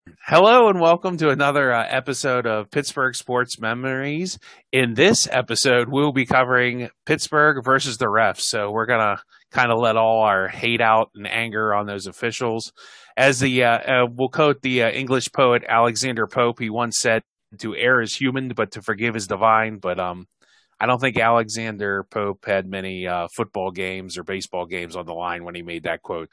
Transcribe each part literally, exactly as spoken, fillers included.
Hello and welcome to another uh, episode of Pittsburgh Sports Memories. In this episode, we'll be covering Pittsburgh versus the refs. So we're gonna kind of let all our hate out and anger on those officials. As the uh, uh, we'll quote the uh, English poet Alexander Pope. He once said, "To err is human, but to forgive is divine." But um, I don't think Alexander Pope had many uh, football games or baseball games on the line when he made that quote.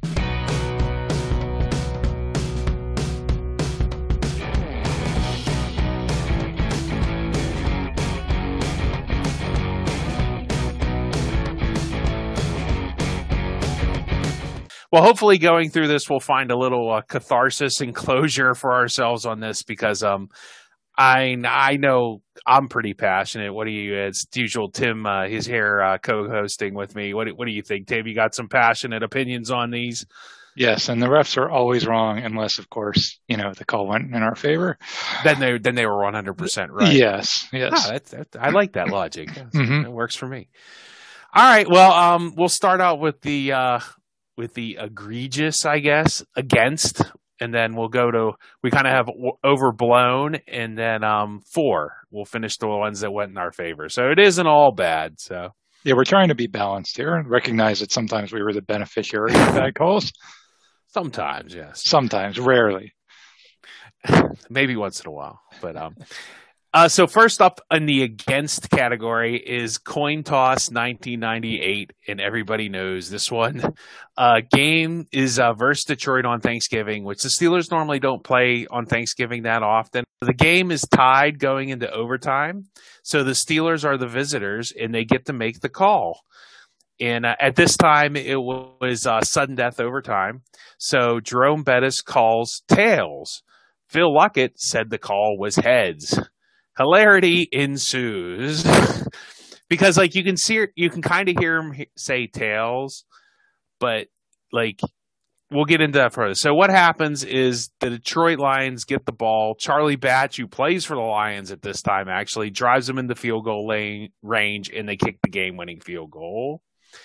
Well, hopefully, going through this, we'll find a little uh, catharsis and closure for ourselves on this because um, I I know I'm pretty passionate. What do you? It's usual. Tim, uh, he's here uh, co-hosting with me. What do, what do you think, Tim? You got some passionate opinions on these? Yes, and the refs are always wrong unless, of course, you know, the call went in our favor. Then they then they were one hundred percent right. Yes, yes. Ah, that's, that, I like that logic. mm-hmm. It works for me. All right. Well, um, we'll start out with the. Uh, with the egregious, I guess, against, and then we'll go to, we kind of have overblown, and then um, four. We'll finish the ones that went in our favor. So it isn't all bad. So yeah, we're trying to be balanced here and recognize that sometimes we were the beneficiary of bad calls. Sometimes, yes. Sometimes, rarely. Maybe once in a while, but um. Uh, so first up in the against category is coin toss nineteen ninety-eight, and everybody knows this one. Uh, game is uh, versus Detroit on Thanksgiving, which the Steelers normally don't play on Thanksgiving that often. The game is tied going into overtime, so the Steelers are the visitors, and they get to make the call. And uh, at this time, it was uh, sudden death overtime, so Jerome Bettis calls tails. Phil Luckett said the call was heads. Hilarity ensues because, like, you can see, you can kind of hear him say tails, but like, we'll get into that further. So what happens is the Detroit Lions get the ball. Charlie Batch, who plays for the Lions at this time, actually drives them into field goal lane range, and they kick the game-winning field goal.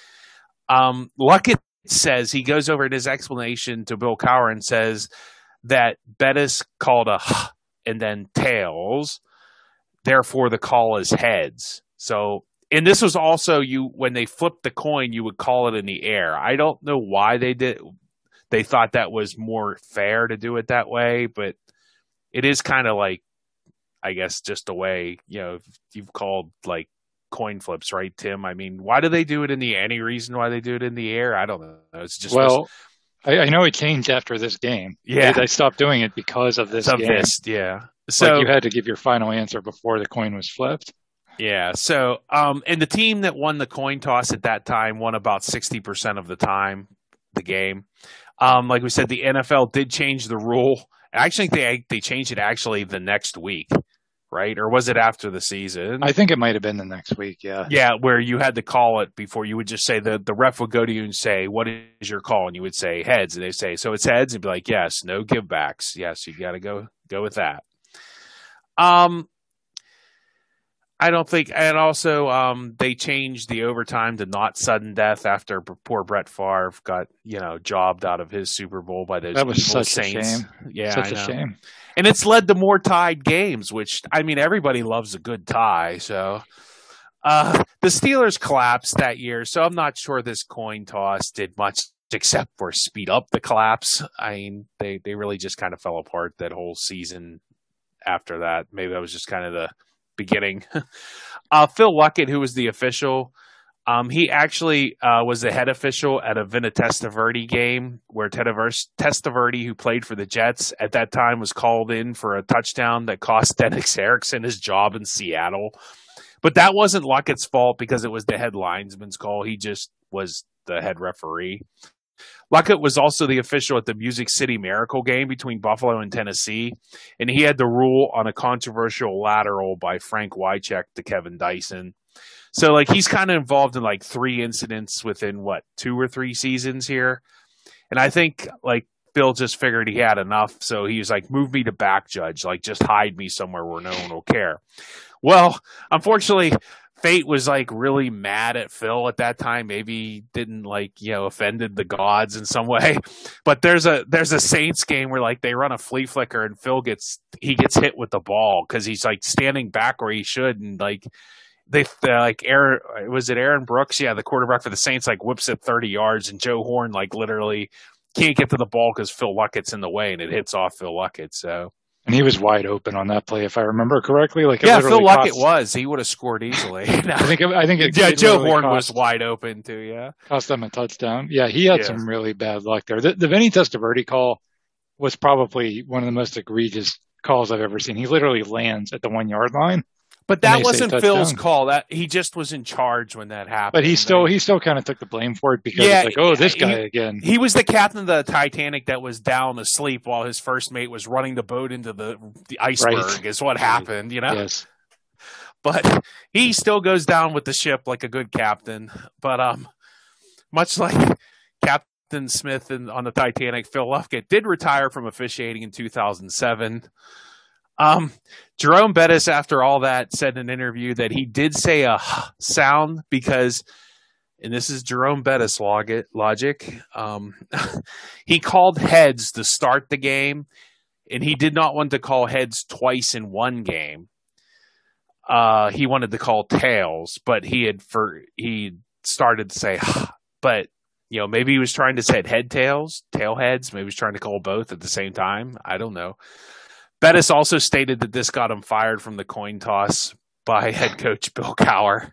Um, Luckett says, he goes over in his explanation to Bill Cowher and says that Bettis called a and then tails. Therefore, the call is heads. So, and this was also you when they flipped the coin, you would call it in the air. I don't know why they did. They thought that was more fair to do it that way, but it is kind of like, I guess, just a way. You know, you've called like coin flips, right, Tim? I mean, why do they do it in the? Any reason why they do it in the air? I don't know. It's just well. I, I know it changed after this game. Yeah, they, they stopped doing it because of this of game. This, yeah. So like you had to give your final answer before the coin was flipped. Yeah. So, um, and the team that won the coin toss at that time won about sixty percent of the time, the game. Um, like we said, the N F L did change the rule. I actually think they they changed it actually the next week, right? Or was it after the season? I think it might have been the next week. Yeah. Yeah, where you had to call it before. You would just say the the ref would go to you and say, "What is your call?" And you would say heads, and they say, "So it's heads," and be like, "Yes, no givebacks. Yes, you got to go go with that." Um, I don't think, and also um, they changed the overtime to not sudden death after poor Brett Favre got, you know, jobbed out of his Super Bowl by those that was evil such Saints. a shame. Yeah, such I a know. shame. And it's led to more tied games, which I mean, everybody loves a good tie. So uh, the Steelers collapsed that year, so I'm not sure this coin toss did much except for speed up the collapse. I mean, they they really just kind of fell apart that whole season. After that, maybe that was just kind of the beginning. uh, Phil Luckett, who was the official, um, he actually uh, was the head official at a Vinny Testaverde game where Testaverde, who played for the Jets at that time, was called in for a touchdown that cost Dennis Erickson his job in Seattle. But that wasn't Luckett's fault because it was the head linesman's call. He just was the head referee. Luckett was also the official at the Music City Miracle game between Buffalo and Tennessee, and he had the rule on a controversial lateral by Frank Wycheck to Kevin Dyson. So, like, he's kind of involved in, like, three incidents within, what, two or three seasons here. And I think, like, Bill just figured he had enough, so he was like, move me to back judge. Like, just hide me somewhere where no one will care. Well, unfortunately, Fate was like really mad at Phil at that time. Maybe didn't like, you know, offended the gods in some way. But there's a there's a Saints game where like they run a flea flicker and Phil gets he gets hit with the ball because he's like standing back where he should, and like they like Aaron was it Aaron Brooks? Yeah, the quarterback for the Saints like whips it thirty yards, and Joe Horn like literally can't get to the ball because Phil Luckett's in the way, and it hits off Phil Luckett. So. And he was wide open on that play, if I remember correctly. Like, yeah, Phil Luckett was. He would have scored easily. No. I think. I think. It, yeah, it Joe Horn cost, was wide open too. Yeah, cost them a touchdown. Yeah, he had yeah. some really bad luck there. The, the Vinny Testaverde call was probably one of the most egregious calls I've ever seen. He literally lands at the one yard line. But that wasn't Phil's call. That he just was in charge when that happened. But he still right? he still kind of took the blame for it because yeah, it's like, oh, this guy he, again. He was the captain of the Titanic that was down asleep while his first mate was running the boat into the the iceberg. Right. Is what happened, you know. Yes. But he still goes down with the ship like a good captain. But um, much like Captain Smith in, on the Titanic, Phil Luckett did retire from officiating in two thousand seven. Um, Jerome Bettis, after all that, said in an interview that he did say a sound because, and this is Jerome Bettis logic, um, he called heads to start the game, and he did not want to call heads twice in one game. Uh, he wanted to call tails, but he had for he started to say, but you know, maybe he was trying to say head tails, tail heads. Maybe he was trying to call both at the same time. I don't know. Bettis also stated that this got him fired from the coin toss by head coach Bill Cowher.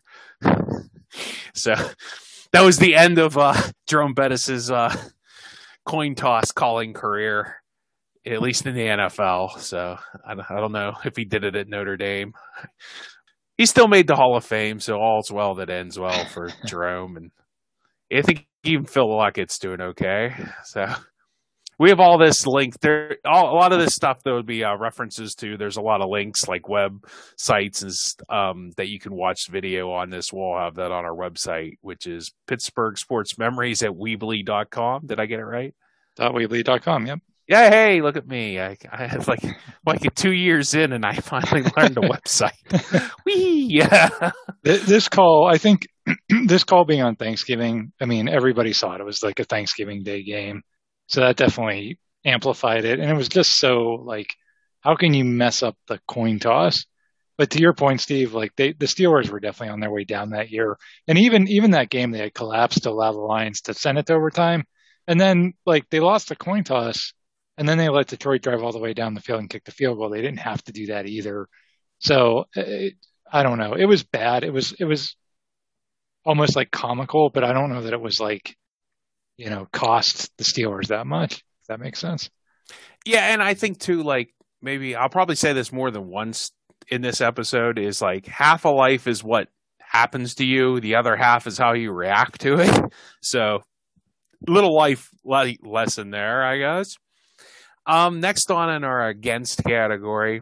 So that was the end of uh, Jerome Bettis's uh, coin toss calling career, at least in the N F L. So I don't, I don't know if he did it at Notre Dame. He still made the Hall of Fame, so all's well that ends well for Jerome. And I think even Phil Luckett's doing okay. So. We have all this linked there. All, a lot of this stuff there would be uh, references to. There's a lot of links like websites and um, that you can watch video on this. We'll have that on our website, which is Pittsburgh Sports Memories at Weebly dot com. Did I get it right? Weebly dot com. Yep. Yeah. Hey, look at me. I, I had like like two years in, and I finally learned a website. Wee. Yeah. This call, I think, this call being on Thanksgiving. I mean, everybody saw it. It was like a Thanksgiving Day game. So that definitely amplified it. And it was just so like, how can you mess up the coin toss? But to your point, Steve, like they, the Steelers were definitely on their way down that year. And even, even that game, they had collapsed to allow the Lions to send it to overtime. And then like they lost the coin toss and then they let Detroit drive all the way down the field and kick the field goal. They didn't have to do that either. So it, I don't know. It was bad. It was, it was almost like comical, but I don't know that it was like, you know, cost the Steelers that much. If that makes sense. Yeah, and I think too, like maybe I'll probably say this more than once in this episode is like half a life is what happens to you, the other half is how you react to it. So, little life lesson there, I guess. Um, next on in our against category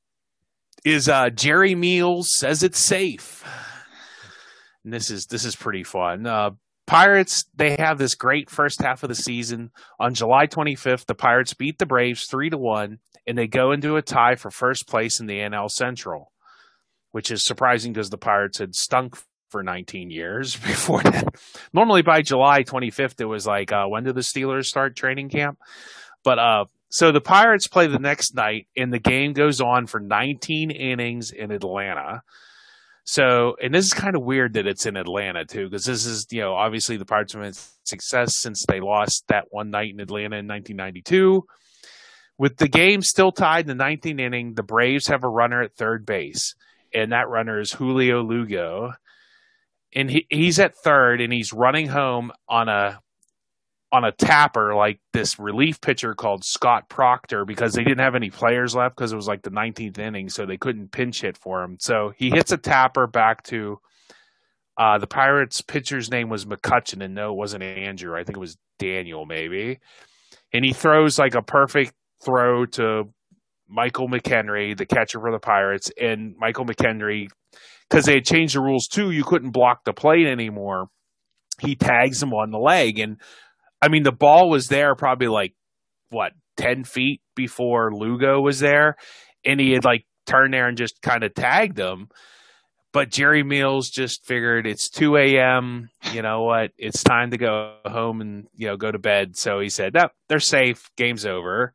is uh, Jerry Meals says it's safe, and this is this is pretty fun. Uh, Pirates, they have this great first half of the season. On July twenty-fifth, the Pirates beat the Braves three to one, and they go into a tie for first place in the N L Central, which is surprising because the Pirates had stunk for nineteen years before that. Normally by July twenty-fifth, it was like, uh, when did the Steelers start training camp? But uh, so the Pirates play the next night, and the game goes on for nineteen innings in Atlanta. So, and this is kind of weird that it's in Atlanta too, because this is, you know, obviously the Pirates have had success since they lost that one night in Atlanta in nineteen ninety-two. With the game still tied in the nineteenth inning, the Braves have a runner at third base, and that runner is Julio Lugo. And he, he's at third, and he's running home on a on a tapper like this relief pitcher called Scott Proctor because they didn't have any players left because it was like the nineteenth inning, so they couldn't pinch hit for him. So he hits a tapper back to uh, the Pirates pitcher's name was McCutcheon, and no, it wasn't Andrew. I think it was Daniel maybe. And he throws like a perfect throw to Michael McHenry, the catcher for the Pirates, and Michael McHenry, because they had changed the rules too, you couldn't block the plate anymore. He tags him on the leg, and I mean, the ball was there probably like, what, ten feet before Lugo was there. And he had like turned there and just kind of tagged him. But Jerry Meals just figured it's two a.m. You know what? It's time to go home and, you know, go to bed. So he said, no, they're safe. Game's over.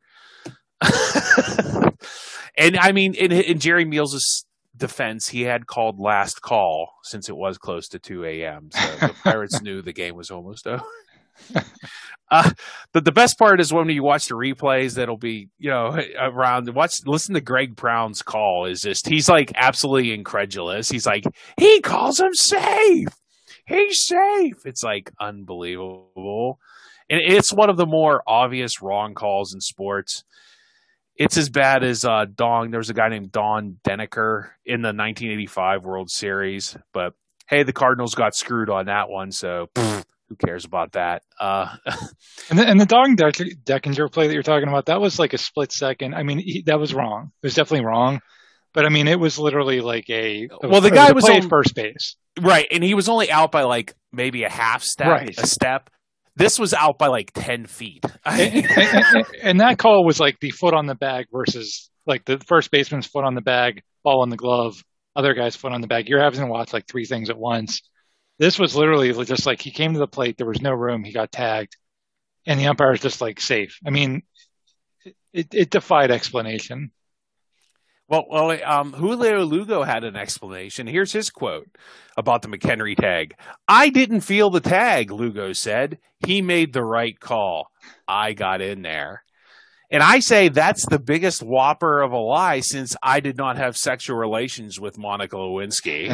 And I mean, in, in Jerry Meals' defense, he had called last call since it was close to two a.m. So the Pirates knew the game was almost over. Uh, but the best part is when you watch the replays that'll be, you know, around, watch, listen to Greg Brown's call is just, he's like absolutely incredulous. He's like, he calls him safe. He's safe. It's like unbelievable. And it's one of the more obvious wrong calls in sports. It's as bad as uh, Don. There was a guy named Don Denneker in the nineteen eighty-five World Series. But, hey, the Cardinals got screwed on that one, so pfft, who cares about that? Uh, and, the, and the Don Deck- Deckinger play that you're talking about, that was like a split second. I mean, he, that was wrong. It was definitely wrong. But, I mean, it was literally like a – Well, the guy was, was play on at first base. Right, and he was only out by like maybe a half step, right. a step. This was out by like ten feet. and, and, and, and that call was like the foot on the bag versus like the first baseman's foot on the bag, ball on the glove, other guy's foot on the bag. You're having to watch like three things at once. This was literally just like he came to the plate. There was no room. He got tagged. And the umpire was just like safe. I mean, it, it defied explanation. Well, well, um, Julio Lugo had an explanation. Here's his quote about the McHenry tag. I didn't feel the tag, Lugo said. He made the right call. I got in there. And I say that's the biggest whopper of a lie since I did not have sexual relations with Monica Lewinsky.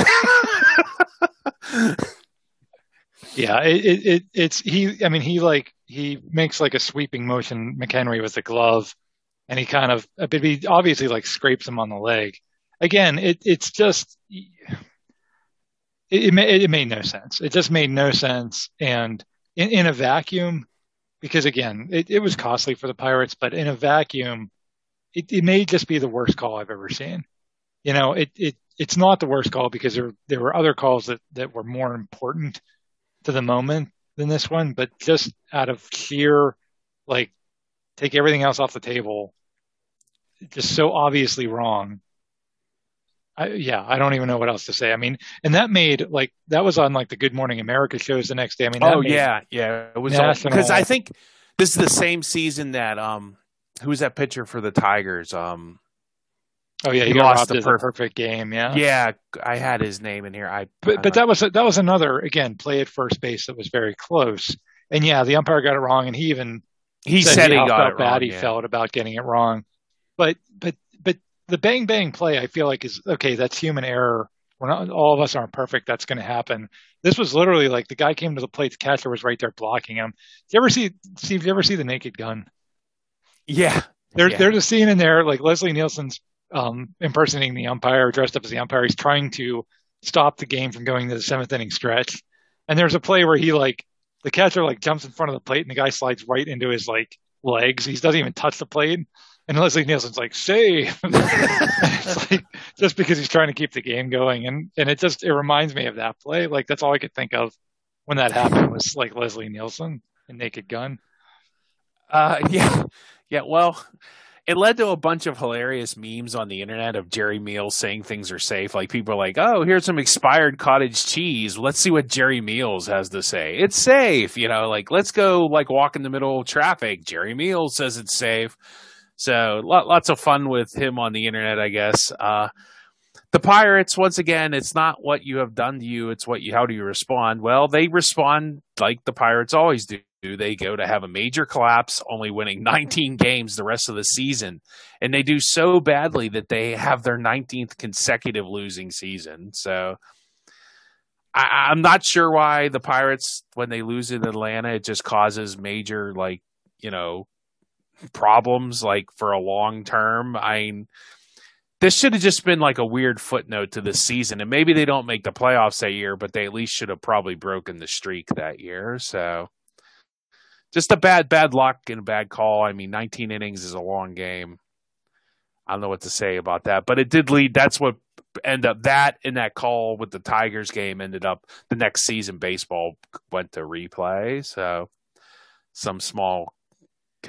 yeah, it, it, it, it's he. I mean, he like he makes like a sweeping motion, McHenry with the glove. And he kind of, but he obviously like scrapes him on the leg. Again, it it's just, it, it, made, it made no sense. It just made no sense. And in, in a vacuum, because again, it, it was costly for the Pirates, but in a vacuum, it, it may just be the worst call I've ever seen. You know, it, it it's not the worst call because there there were other calls that, that were more important to the moment than this one, but just out of sheer, like, take everything else off the table, just so obviously wrong. I, yeah, I don't even know what else to say. I mean, and that made like that was on like the Good Morning America shows the next day. I mean, oh yeah, yeah, it was because I think this is the same season that um, who was that pitcher for the Tigers? Um, oh yeah, he, he lost the per- perfect game. Yeah, yeah, I had his name in here. I but but that was that was another again play at first base that was very close. And yeah, the umpire got it wrong, and he even. He said, said he, he got how it bad wrong, he yeah. felt about getting it wrong. But but but the bang bang play, I feel like is okay. That's human error. We're not all of us aren't perfect. That's going to happen. This was literally like the guy came to the plate. The catcher was right there blocking him. Did you ever see Steve? Did you ever see The Naked Gun? Yeah, there, yeah. There's a scene in there like Leslie Nielsen's um, impersonating the umpire, dressed up as the umpire. He's trying to stop the game from going to the seventh inning stretch. And there's a play where he like. The catcher like jumps in front of the plate and the guy slides right into his like legs. He doesn't even touch the plate. And Leslie Nielsen's like, save. It's like just because he's trying to keep the game going. And and it just it reminds me of that play. Like that's all I could think of when that happened was like Leslie Nielsen in Naked Gun. Uh yeah. Yeah, well, it led to a bunch of hilarious memes on the internet of Jerry Meals saying things are safe. Like people are like, oh, here's some expired cottage cheese. Let's see what Jerry Meals has to say. It's safe. You know, like let's go like walk in the middle of traffic. Jerry Meals says it's safe. So lots of fun with him on the internet, I guess. Uh, the Pirates, once again, it's not what you have done to you. It's what you, how do you respond? Well, they respond like the Pirates always do. They go to have a major collapse, only winning nineteen games the rest of the season. And they do so badly that they have their nineteenth consecutive losing season. So I, I'm not sure why the Pirates, when they lose in Atlanta, it just causes major, like, you know, problems like for a long term. I mean, this should have just been like a weird footnote to this season. And maybe they don't make the playoffs that year, but they at least should have probably broken the streak that year. So just a bad, bad luck and a bad call. I mean, nineteen innings is a long game. I don't know what to say about that, but it did lead. That's what ended up that in that call with the Tigers game ended up the next season. Baseball went to replay. So some small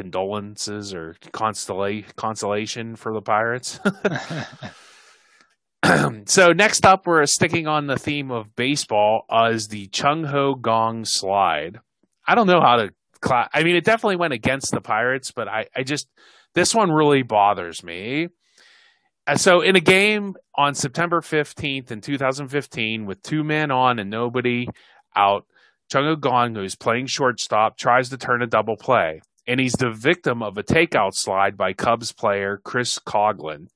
condolences or consola- consolation for the Pirates. So next up, we're sticking on the theme of baseball uh, is the Chung Ho Gong slide. I don't know how to. Cla- I mean, it definitely went against the Pirates, but I, I just this one really bothers me. Uh, so in a game on September fifteenth in two thousand fifteen, with two men on and nobody out, Chung Ho Gong, who's playing shortstop, tries to turn a double play, and he's the victim of a takeout slide by Cubs player Chris Coghlan.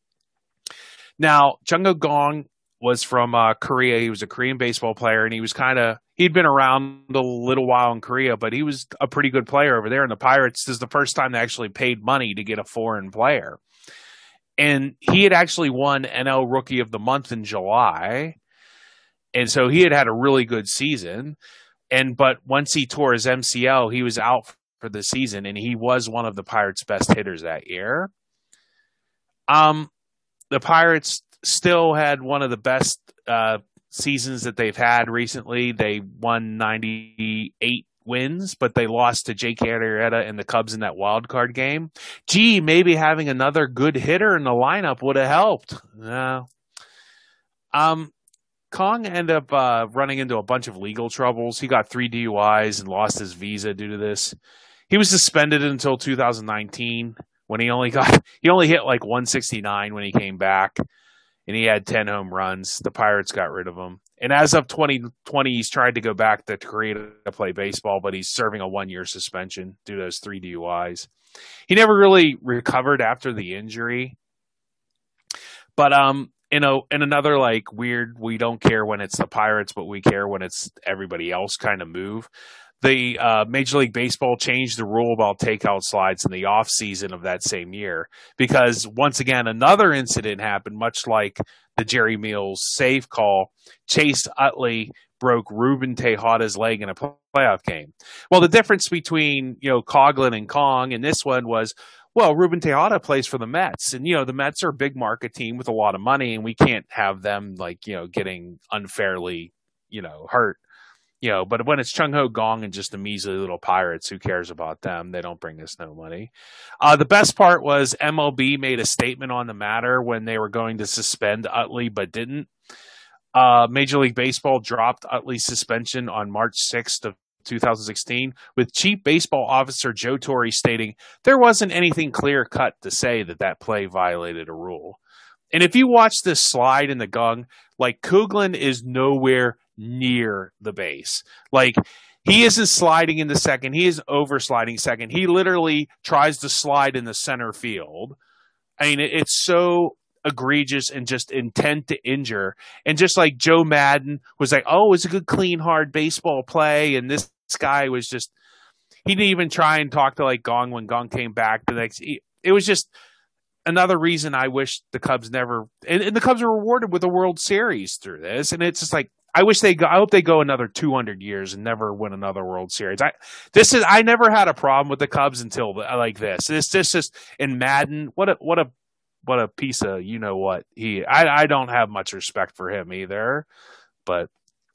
Now, Chung Ho Gong was from uh, Korea. He was a Korean baseball player, and he was kind of he'd been around a little while in Korea, but he was a pretty good player over there. And the Pirates, this is the first time they actually paid money to get a foreign player. And he had actually won N L Rookie of the Month in July, and so he had had a really good season. And but once he tore his M C L, he was out for the season, and he was one of the Pirates' best hitters that year. Um. The Pirates still had one of the best uh, seasons that they've had recently. They won ninety-eight wins, but they lost to Jake Arrieta and the Cubs in that wild card game. Gee, maybe having another good hitter in the lineup would have helped. No. Um, Kong ended up uh, running into a bunch of legal troubles. He got three D U Is and lost his visa due to this. He was suspended until two thousand nineteen. When he only got, he only hit like one sixty-nine when he came back, and he had ten home runs. The Pirates got rid of him. And as of twenty twenty, he's tried to go back to Korea to play baseball, but he's serving a one-year suspension due to those three D U Is. He never really recovered after the injury. But um, in a in another like weird, we don't care when it's the Pirates, but we care when it's everybody else kind of move. The uh, Major League Baseball changed the rule about takeout slides in the offseason of that same year because, once again, another incident happened, much like the Jerry Meals save call. Chase Utley broke Ruben Tejada's leg in a playoff game. Well, the difference between, you know, Coghlan and Kong in this one was, well, Ruben Tejada plays for the Mets, and, you know, the Mets are a big market team with a lot of money, and we can't have them, like, you know, getting unfairly, you know, hurt. You know, but when it's Chung Ho Gong and just the measly little Pirates, who cares about them? They don't bring us no money. Uh, the best part was M L B made a statement on the matter when they were going to suspend Utley, but didn't. Uh, Major League Baseball dropped Utley's suspension on March sixth of two thousand sixteen, with Chief Baseball Officer Joe Torre stating there wasn't anything clear-cut to say that that play violated a rule. And if you watch this slide in the Gong, like Coghlan is nowhere near the base. Like he isn't sliding in the second. He is over sliding second. He literally tries to slide in the center field. I mean, it, it's so egregious and just intent to injure. And just like Joe Madden was like, oh, it's a good, clean, hard baseball play. And this guy was just, he didn't even try and talk to like Gong when Gong came back the next. It was just another reason I wish the Cubs never, and, and the Cubs are rewarded with a World Series through this. And it's just like, I wish they go, I hope they go another two hundred years and never win another World Series. I, this is, I never had a problem with the Cubs until like this. This, this just in Madden. What a, what a, what a piece of, you know what he, I, I don't have much respect for him either, but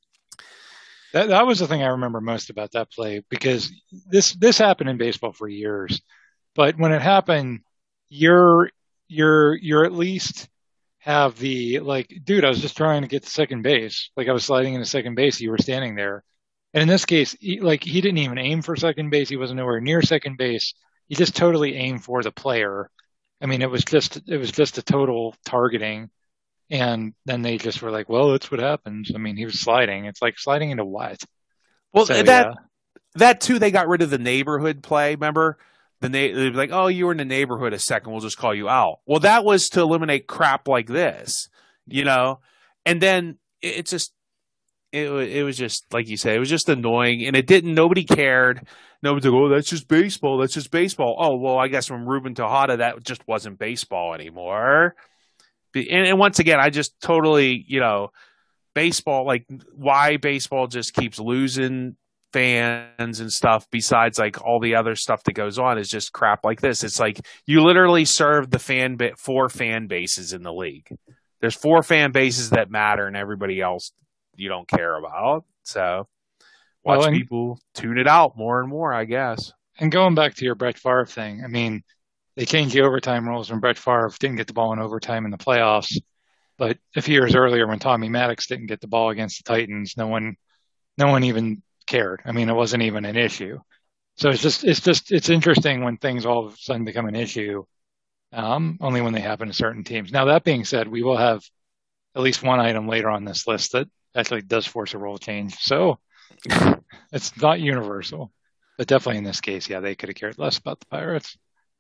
that, that was the thing I remember most about that play because this, this happened in baseball for years, but when it happened, you're, you're, you're at least have the, like, dude, I was just trying to get to second base. Like I was sliding into second base. You were standing there. And in this case, he, like he didn't even aim for second base. He wasn't nowhere near second base. He just totally aimed for the player. I mean, it was just, it was just a total targeting. And then they just were like, well, that's what happens. I mean, he was sliding. It's like sliding into what? Well, so, that, yeah. that too, they got rid of the neighborhood play. Remember? The na- they'd be like, oh, you were in the neighborhood a second. We'll just call you out. Well, that was to eliminate crap like this, you know? And then it, it just, it, it was just, like you said, it was just annoying. And it didn't, nobody cared. Nobody's like, oh, that's just baseball. That's just baseball. Oh, well, I guess from Ruben Tejada, that just wasn't baseball anymore. And, and once again, I just totally, you know, baseball, like why baseball just keeps losing fans and stuff besides like all the other stuff that goes on is just crap like this. It's like you literally serve the fan bit four fan bases in the league. There's four fan bases that matter and everybody else you don't care about. So watch well, and, people tune it out more and more, I guess. And going back to your Brett Favre thing, I mean, they changed the overtime rules when Brett Favre didn't get the ball in overtime in the playoffs. But a few years earlier, when Tommy Maddox didn't get the ball against the Titans, no one, no one even cared. I mean, it wasn't even an issue. So it's just, it's just, it's interesting when things all of a sudden become an issue, um, only when they happen to certain teams. Now, that being said, we will have at least one item later on this list that actually does force a rule change. So it's not universal, but definitely in this case, yeah, they could have cared less about the Pirates.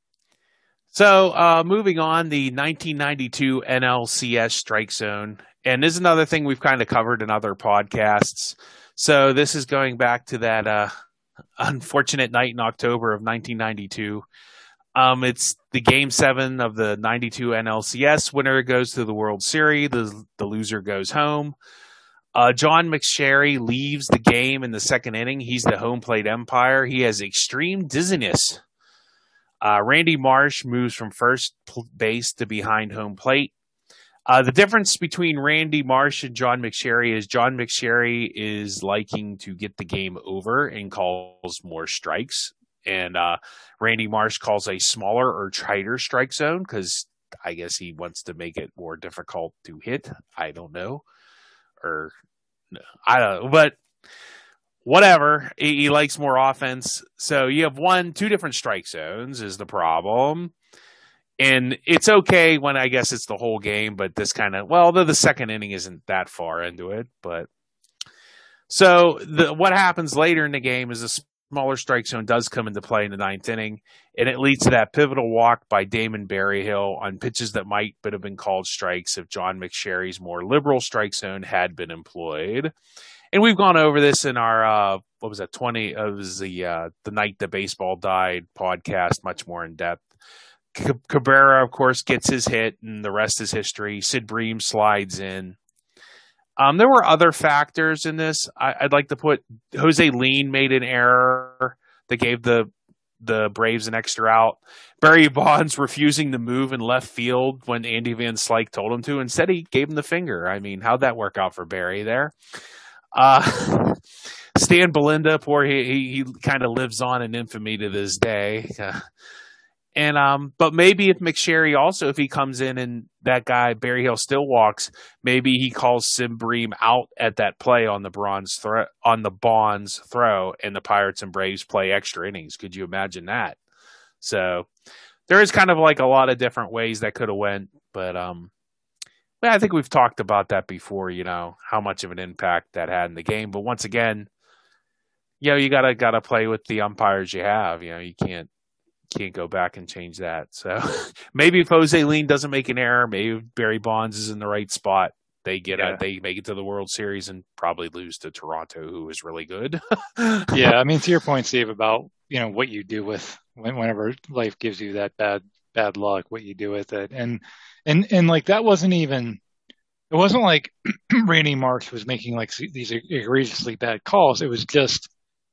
So uh, moving on, the nineteen ninety-two N L C S strike zone. And this is another thing we've kind of covered in other podcasts. So this is going back to that uh, unfortunate night in October of nineteen ninety-two. Um, it's the game seven of the ninety-two N L C S. Winner goes to the World Series. The, the loser goes home. Uh, John McSherry leaves the game in the second inning. He's the home plate umpire. He has extreme dizziness. Uh, Randy Marsh moves from first base to behind home plate. Uh, the difference between Randy Marsh and John McSherry is John McSherry is liking to get the game over and calls more strikes. And uh, Randy Marsh calls a smaller or tighter strike zone because I guess he wants to make it more difficult to hit. I don't know. Or I don't know. But whatever. He, he likes more offense. So you have one, two different strike zones is the problem. And it's okay when I guess it's the whole game, but this kind of, well, the, the second inning isn't that far into it. But so the, what happens later in the game is a smaller strike zone does come into play in the ninth inning, and it leads to that pivotal walk by Damon Berryhill on pitches that might have been called strikes if John McSherry's more liberal strike zone had been employed. And we've gone over this in our, uh, what was that, twenty, it was the, uh, the Night That Baseball Died podcast, much more in depth. Cabrera, of course, gets his hit, and the rest is history. Sid Bream slides in. Um, there were other factors in this. I, I'd like to put Jose Lean made an error that gave the the Braves an extra out. Barry Bonds refusing to move in left field when Andy Van Slyke told him to. Instead, he gave him the finger. I mean, how'd that work out for Barry there? Uh, Stan Belinda, poor, he, he, he kind of lives on in infamy to this day. Uh, And um, but maybe if McSherry also, if he comes in and that guy Berryhill still walks, maybe he calls Sim Bream out at that play on the bronze throw on the Bonds throw, and the Pirates and Braves play extra innings. Could you imagine that? So there is kind of like a lot of different ways that could have went, but um, well, I think we've talked about that before. You know how much of an impact that had in the game, but once again, you know you gotta gotta play with the umpires you have. You know you can't. Can't go back and change that. So maybe if Jose Lean doesn't make an error, maybe Barry Bonds is in the right spot. They get yeah. a, they make it to the World Series and probably lose to Toronto, who is really good. Yeah, I mean, to your point, Steve, about you know what you do with whenever life gives you that bad bad luck, what you do with it, and and and like that wasn't even. It wasn't like Randy Marsh was making like these egregiously bad calls. It was just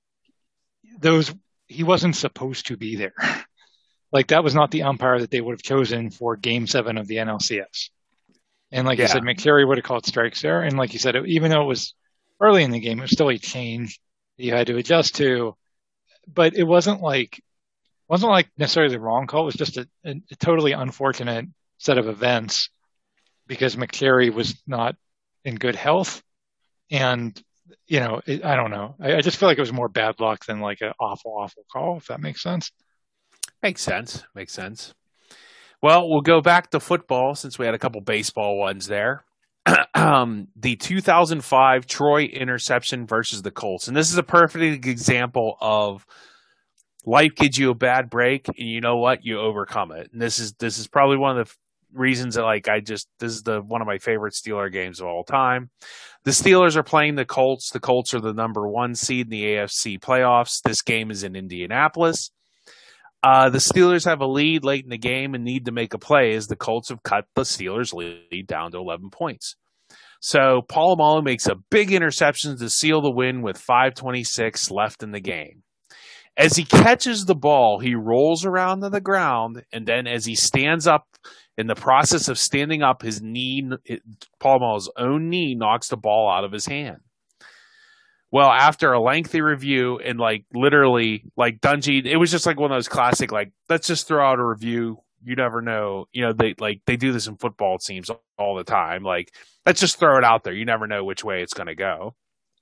those. He wasn't supposed to be there. Like that was not the umpire that they would have chosen for game seven of the N L C S. And like yeah. you said, McSherry would have called strikes there. And like you said, even though it was early in the game, it was still a change that you had to adjust to. But it wasn't like, it wasn't like necessarily the wrong call. It was just a, a, a totally unfortunate set of events because McSherry was not in good health. And You know, it, I don't know. I, I just feel like it was more bad luck than like an awful, awful call, if that makes sense. Makes sense. Makes sense. Well, we'll go back to football since we had a couple baseball ones there. um, the two thousand five Troy interception versus the Colts. And this is a perfect example of life gives you a bad break, and you know what? You overcome it. And this is this is probably one of the reasons that like I just this is the one of my favorite Steeler games of all time. The Steelers are playing the Colts. The Colts are the number one seed in the A F C playoffs. This game is in Indianapolis. Uh, the Steelers have a lead late in the game and need to make a play as the Colts have cut the Steelers' lead down to eleven points. So Polamalu makes a big interception to seal the win with five twenty-six left in the game. As he catches the ball, he rolls around on the ground, and then as he stands up, in the process of standing up, his knee, Polamalu's own knee, knocks the ball out of his hand. Well, after a lengthy review and like literally like Dungy, it was just like one of those classic, like, let's just throw out a review. you never know. You know, they like they do this in football teams all the time. Like, let's just throw it out there. You never know which way it's going to go,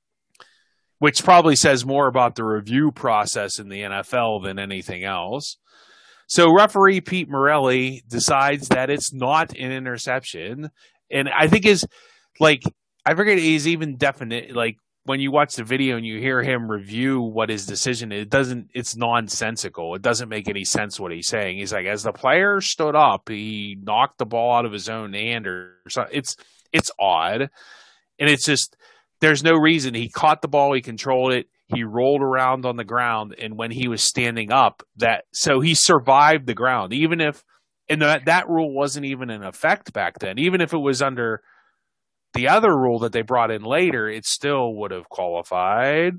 which probably says more about the review process in the N F L than anything else. So referee Pete Morelli decides that it's not an interception, and I think is like I forget he's even definite like. When you watch the video and you hear him review what his decision is, it doesn't, it's nonsensical. It doesn't make any sense what he's saying. He's like, as the player stood up, he knocked the ball out of his own hand or something. It's, it's odd. And it's just, there's no reason. He caught the ball. He controlled it. He rolled around on the ground. And when he was standing up, that, so he survived the ground, even if, and that, that rule wasn't even in effect back then, even if it was under the other rule that they brought in later, it still would have qualified.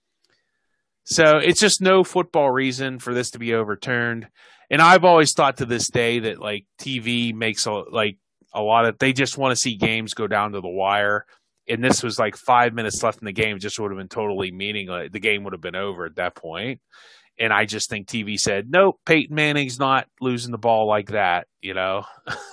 So it's just no football reason for this to be overturned. And I've always thought to this day that like T V makes a, like a lot of, they just want to see games go down to the wire. And this was like five minutes left in the game. It just would have been totally meaningless. The game would have been over at that point. And I just think T V said, nope, Peyton Manning's not losing the ball like that, you know?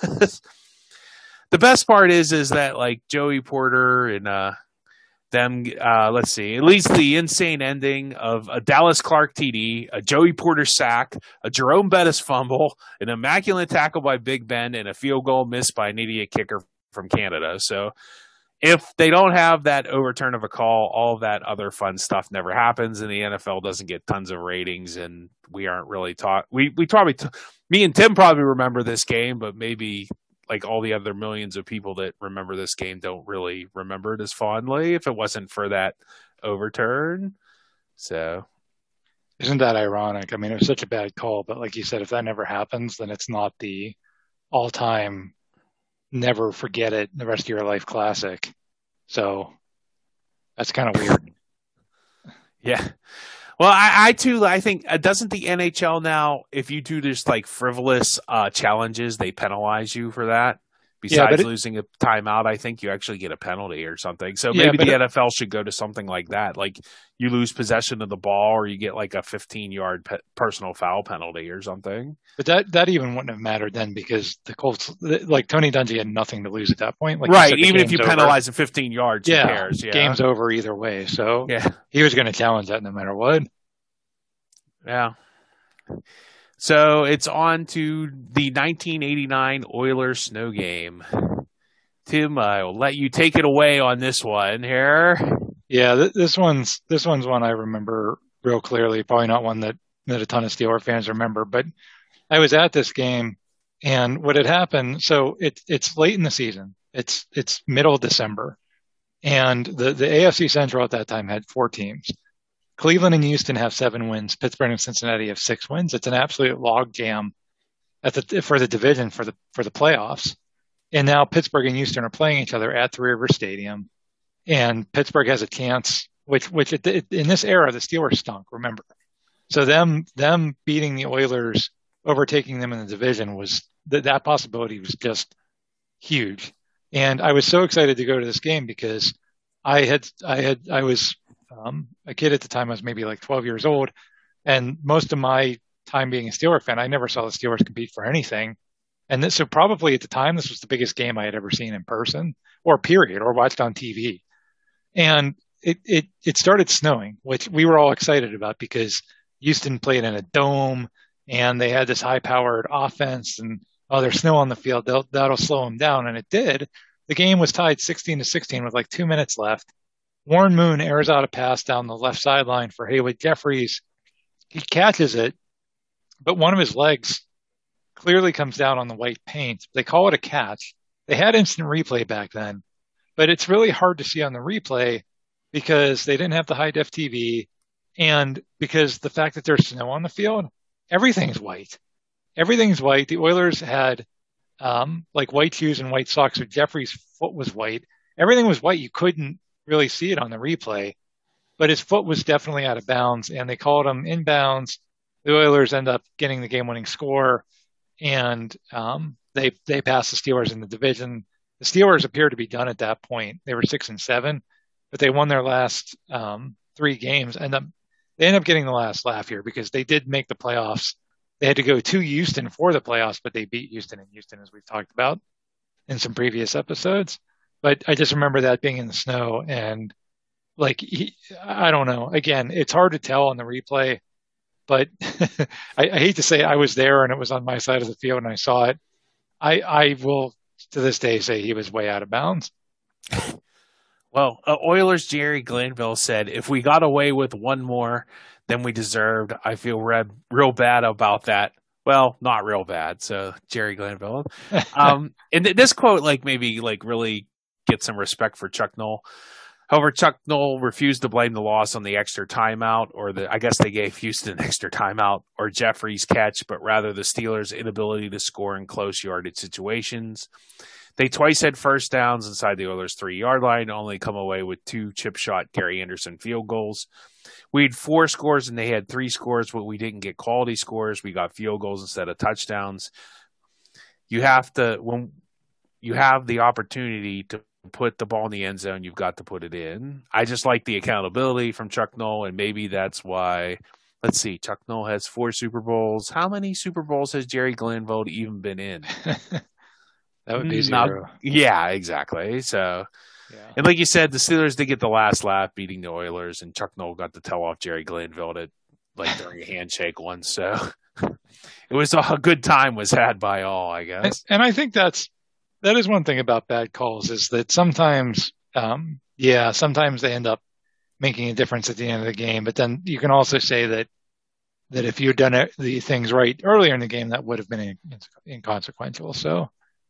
The best part is, is that like Joey Porter and uh, them, uh, let's see, at least the insane ending of a Dallas Clark T D, a Joey Porter sack, a Jerome Bettis fumble, an immaculate tackle by Big Ben, and a field goal missed by an idiot kicker from Canada. So if they don't have that overturn of a call, all of that other fun stuff never happens, and the N F L doesn't get tons of ratings, and we aren't really taught. We we probably, t- me and Tim probably remember this game, but maybe like all the other millions of people that remember this game don't really remember it as fondly if it wasn't for that overturn. So isn't that ironic? I mean, it was such a bad call, but like you said, if that never happens, then it's not the all-time never forget it the rest of your life classic. So that's kind of weird. Yeah. Well, I, I too, I think, uh, doesn't the N H L now, if you do just like frivolous uh, challenges, they penalize you for that? Besides yeah, it, losing a timeout, I think you actually get a penalty or something. So yeah, maybe the it, N F L should go to something like that. Like you lose possession of the ball or you get like a fifteen-yard pe- personal foul penalty or something. But that, that even wouldn't have mattered then because the Colts, like Tony Dungy had nothing to lose at that point. Like right, said, even if you penalize in fifteen yards, yeah, who cares? Yeah, game's over either way. So yeah. he was going to challenge that no matter what. Yeah. So it's on to the nineteen eighty-nine Oilers snow game. Tim, I'll let you take it away on this one here. Yeah, th- this one's this one's one I remember real clearly. Probably not one that, that a ton of Steeler fans remember, but I was at this game, and what had happened. So it's it's late in the season. It's it's middle of December, and the the A F C Central at that time had four teams. Cleveland and Houston have seven wins. Pittsburgh and Cincinnati have six wins. It's an absolute log jam at the for the division for the for the playoffs. And now Pittsburgh and Houston are playing each other at Three River Stadium, and Pittsburgh has a chance. Which which it, it, in this era the Steelers stunk. Remember, so them them beating the Oilers, overtaking them in the division was that that possibility was just huge. And I was so excited to go to this game because I had I had I was. Um, a kid at the time. I was maybe like twelve years old, and most of my time being a Steelers fan, I never saw the Steelers compete for anything. And this, so probably at the time, this was the biggest game I had ever seen in person, or period, or watched on T V. And it it it started snowing, which we were all excited about because Houston played in a dome, and they had this high-powered offense, and oh, there's snow on the field, They'll, that'll slow them down, and it did. The game was tied sixteen to sixteen with like two minutes left. Warren Moon airs out a pass down the left sideline for Haywood Jeffries. He catches it, but one of his legs clearly comes down on the white paint. They call it a catch. They had instant replay back then, but it's really hard to see on the replay because they didn't have the high def T V, and because the fact that there's snow on the field, everything's white. Everything's white. The Oilers had um, like white shoes and white socks, so Jeffries' foot was white. Everything was white. You couldn't really see it on the replay, but his foot was definitely out of bounds, and they called him inbounds. The Oilers end up getting the game-winning score, and um, they they passed the Steelers in the division. The Steelers appeared to be done at that point. They were six and seven, but they won their last um, three games, and they ended up getting the last laugh here because they did make the playoffs they had to go to Houston for the playoffs, but they beat Houston in Houston, as we've talked about in some previous episodes. But I just remember that being in the snow, and like he, I don't know. Again, it's hard to tell on the replay, but I, I hate to say I was there and it was on my side of the field and I saw it. I I will to this day say he was way out of bounds. Well, uh, Oilers' Jerry Glanville said, if we got away with one more than we deserved, I feel red, real bad about that. Well, not real bad. So Jerry Glanville. Um, and th- this quote, like maybe like really get some respect for Chuck Noll. However, Chuck Noll refused to blame the loss on the extra timeout, or the I guess they gave Houston an extra timeout, or Jeffrey's catch, but rather the Steelers' inability to score in close yardage situations. They twice had first downs inside the Oilers' three-yard line, only come away with two chip shot Gary Anderson field goals. We had four scores and they had three scores, but we didn't get quality scores. We got field goals instead of touchdowns. You have to, when you have the opportunity to put the ball in the end zone, you've got to put it in. I just like the accountability from Chuck Noll, and maybe that's why, let's see, Chuck Noll has four Super Bowls. How many Super Bowls has Jerry Glanville even been in? That would be zero. Not, yeah, exactly. So, yeah. And like you said, the Steelers did get the last laugh beating the Oilers, and Chuck Noll got to tell off Jerry Glanville at, like during a handshake once. So it was a good time was had by all, I guess. And, and I think that's that is one thing about bad calls is that sometimes, um, yeah, sometimes they end up making a difference at the end of the game. But then you can also say that that if you'd done it, the things right earlier in the game, that would have been inconsequential. So.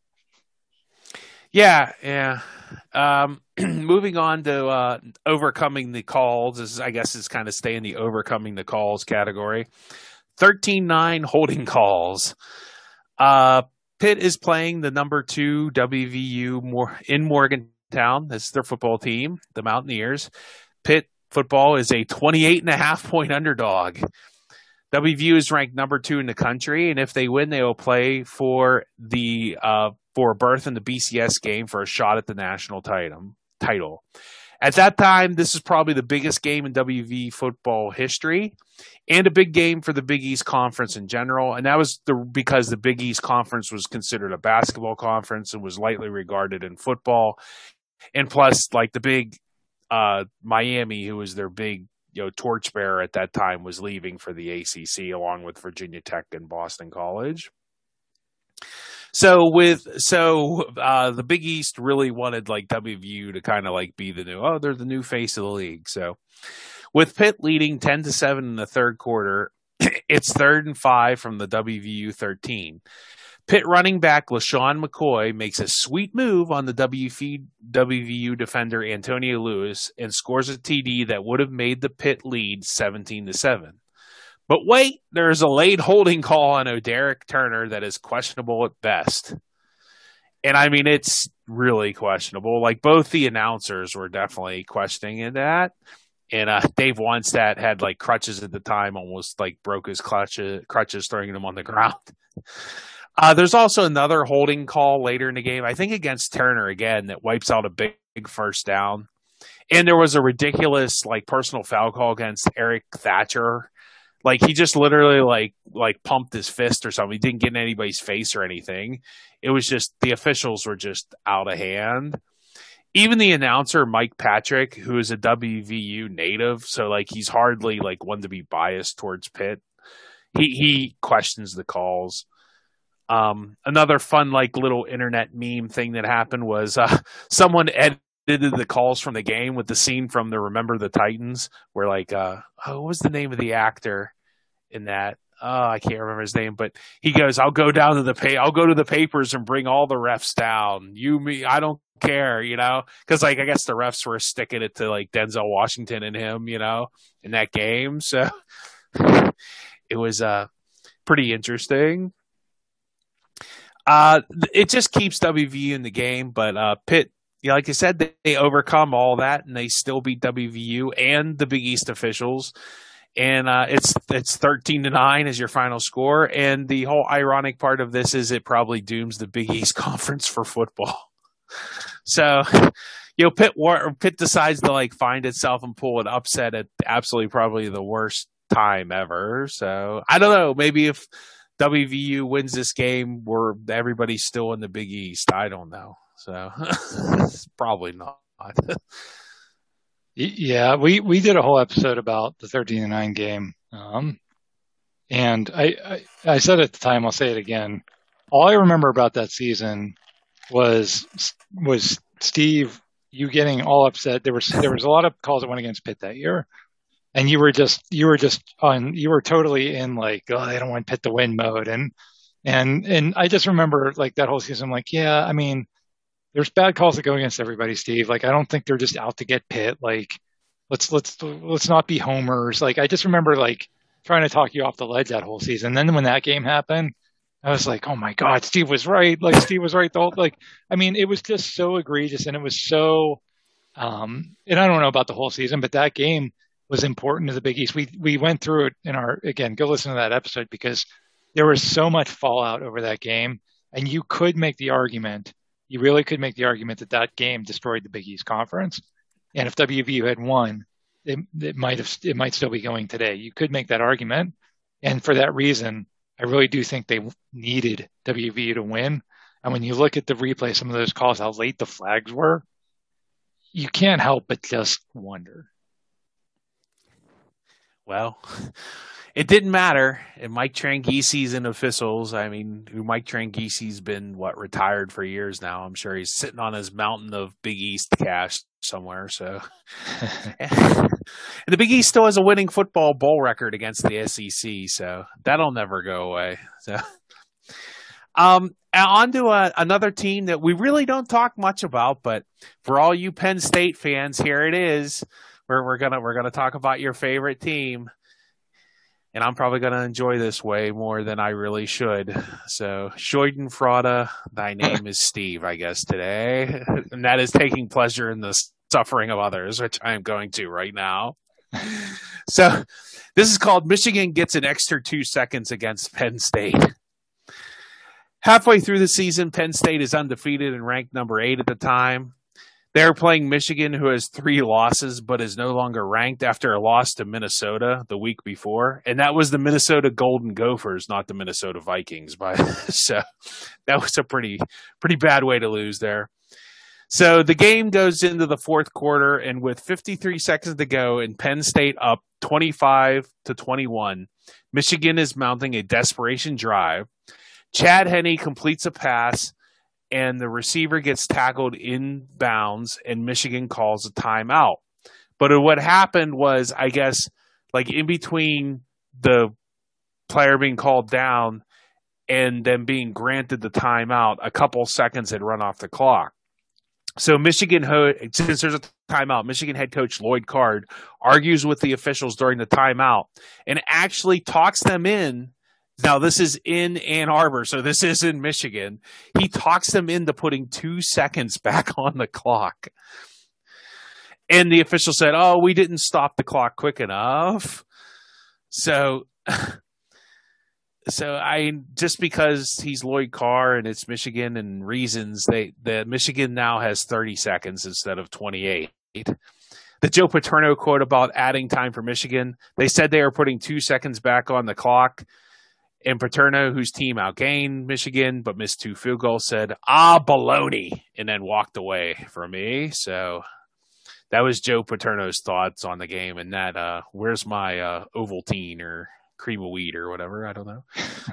Yeah, yeah. Um, moving on to uh, overcoming the calls, this is, I guess it's kind of stay in the overcoming the calls category. thirteen nine holding calls. Uh, Pitt is playing the number two W V U in Morgantown. That's their football team, the Mountaineers. Pitt football is a twenty-eight and a half point underdog. W V U is ranked number two in the country, and if they win, they will play for the uh, for a berth in the B C S game for a shot at the national title. Title. At that time, this is probably the biggest game in W V football history, and a big game for the Big East Conference in general. And that was the, because the Big East Conference was considered a basketball conference and was lightly regarded in football. And plus, like the big uh, Miami, who was their big you know torchbearer at that time, was leaving for the A C C along with Virginia Tech and Boston College. So with so uh, the Big East really wanted like W V U to kind of like be the new oh they're the new face of the league. So with Pitt leading ten to seven in the third quarter, it's third and five from the W V U thirteen. Pitt running back LaShawn McCoy makes a sweet move on the W V U defender Antonio Lewis and scores a T D that would have made the Pitt lead seventeen to seven. But wait, there's a late holding call on O'Derek Turner that is questionable at best. And I mean, it's really questionable. Like both the announcers were definitely questioning that. And uh, Dave Wannstedt had like crutches at the time, almost like broke his clutches, crutches throwing them on the ground. Uh, there's also another holding call later in the game, I think against Turner again, that wipes out a big, big first down. And there was a ridiculous like personal foul call against Eric Thatcher. Like he just literally like like pumped his fist or something. He didn't get in anybody's face or anything. It was just the officials were just out of hand. Even the announcer, Mike Patrick, who is a W V U native, so like he's hardly like one to be biased towards Pitt. He he questions the calls. Um, another fun like little internet meme thing that happened was uh, someone edited the calls from the game with the scene from the Remember the Titans, where like uh, oh, what was the name of the actor in that? Oh, I can't remember his name, but he goes, "I'll go down to the pay, I'll go to the papers and bring all the refs down. You, me, I don't care, you know." Because like I guess the refs were sticking it to like Denzel Washington and him, you know, in that game. So it was uh pretty interesting. Uh, it just keeps W V U in the game, but uh, Pitt, you know, like I said, they, they overcome all that and they still beat W V U and the Big East officials. And uh, it's it's thirteen to nine as your final score. And the whole ironic part of this is it probably dooms the Big East Conference for football. So, you know, Pitt Pitt decides to like find itself and pull an upset at absolutely probably the worst time ever. So I don't know, maybe if W V U wins this game, where everybody's still in the Big East. I don't know. So probably not. Yeah, we, we did a whole episode about the thirteen to nine game. Um, and I, I, I said at the time, I'll say it again. All I remember about that season was, was Steve, you getting all upset. There was, there was a lot of calls that went against Pitt that year. And you were just, you were just on, you were totally in like, oh, I don't want Pitt to win mode. And, and, and I just remember like that whole season, I'm like, yeah, I mean, there's bad calls that go against everybody, Steve. Like, I don't think they're just out to get Pitt. Like, let's, let's, let's not be homers. Like, I just remember like trying to talk you off the ledge that whole season. Then when that game happened, I was like, oh my God, Steve was right. Like, Steve was right. The whole, like, I mean, it was just so egregious and it was so, um, and I don't know about the whole season, but that game was important to the Big East. We we went through it in our, again, go listen to that episode because there was so much fallout over that game. And you could make the argument, you really could make the argument that that game destroyed the Big East Conference. And if W V U had won, it, it might have, it might still be going today. You could make that argument. And for that reason, I really do think they needed W V U to win. And when you look at the replay, some of those calls, how late the flags were, you can't help but just wonder. Well, it didn't matter. And Mike Tranghesi's in officials. I mean, Mike Tranghesi's been, what, retired for years now. I'm sure he's sitting on his mountain of Big East cash somewhere. So, and the Big East still has a winning football bowl record against the S E C. So that'll never go away. So, um, on to a, another team that we really don't talk much about, but for all you Penn State fans, here it is. We're, we're gonna we're gonna talk about your favorite team, and I'm probably gonna enjoy this way more than I really should. So, Schadenfreude, thy name is Steve, I guess today, and that is taking pleasure in the suffering of others, which I am going to right now. So, this is called Michigan gets an extra two seconds against Penn State. Halfway through the season, Penn State is undefeated and ranked number eight at the time. They're playing Michigan, who has three losses, but is no longer ranked after a loss to Minnesota the week before. And that was the Minnesota Golden Gophers, not the Minnesota Vikings. By so that was a pretty, pretty bad way to lose there. So the game goes into the fourth quarter, and with fifty-three seconds to go and Penn State up twenty-five to twenty-one, Michigan is mounting a desperation drive. Chad Henne completes a pass, and the receiver gets tackled in bounds, and Michigan calls a timeout. But what happened was, I guess, like in between the player being called down and then being granted the timeout, a couple seconds had run off the clock. So Michigan, since there's a timeout, Michigan head coach Lloyd Card argues with the officials during the timeout and actually talks them in. Now, this is in Ann Arbor, so this is in Michigan. He talks them into putting two seconds back on the clock. And the official said, oh, we didn't stop the clock quick enough. So, so I just because he's Lloyd Carr and it's Michigan and reasons, they the Michigan now has thirty seconds instead of twenty-eight. The Joe Paterno quote about adding time for Michigan, they said they were putting two seconds back on the clock. And Paterno, whose team outgained Michigan but missed two field goals, said, ah, baloney, and then walked away from me. So that was Joe Paterno's thoughts on the game. And that, uh, where's my uh, Ovaltine or cream of wheat or whatever? I don't know.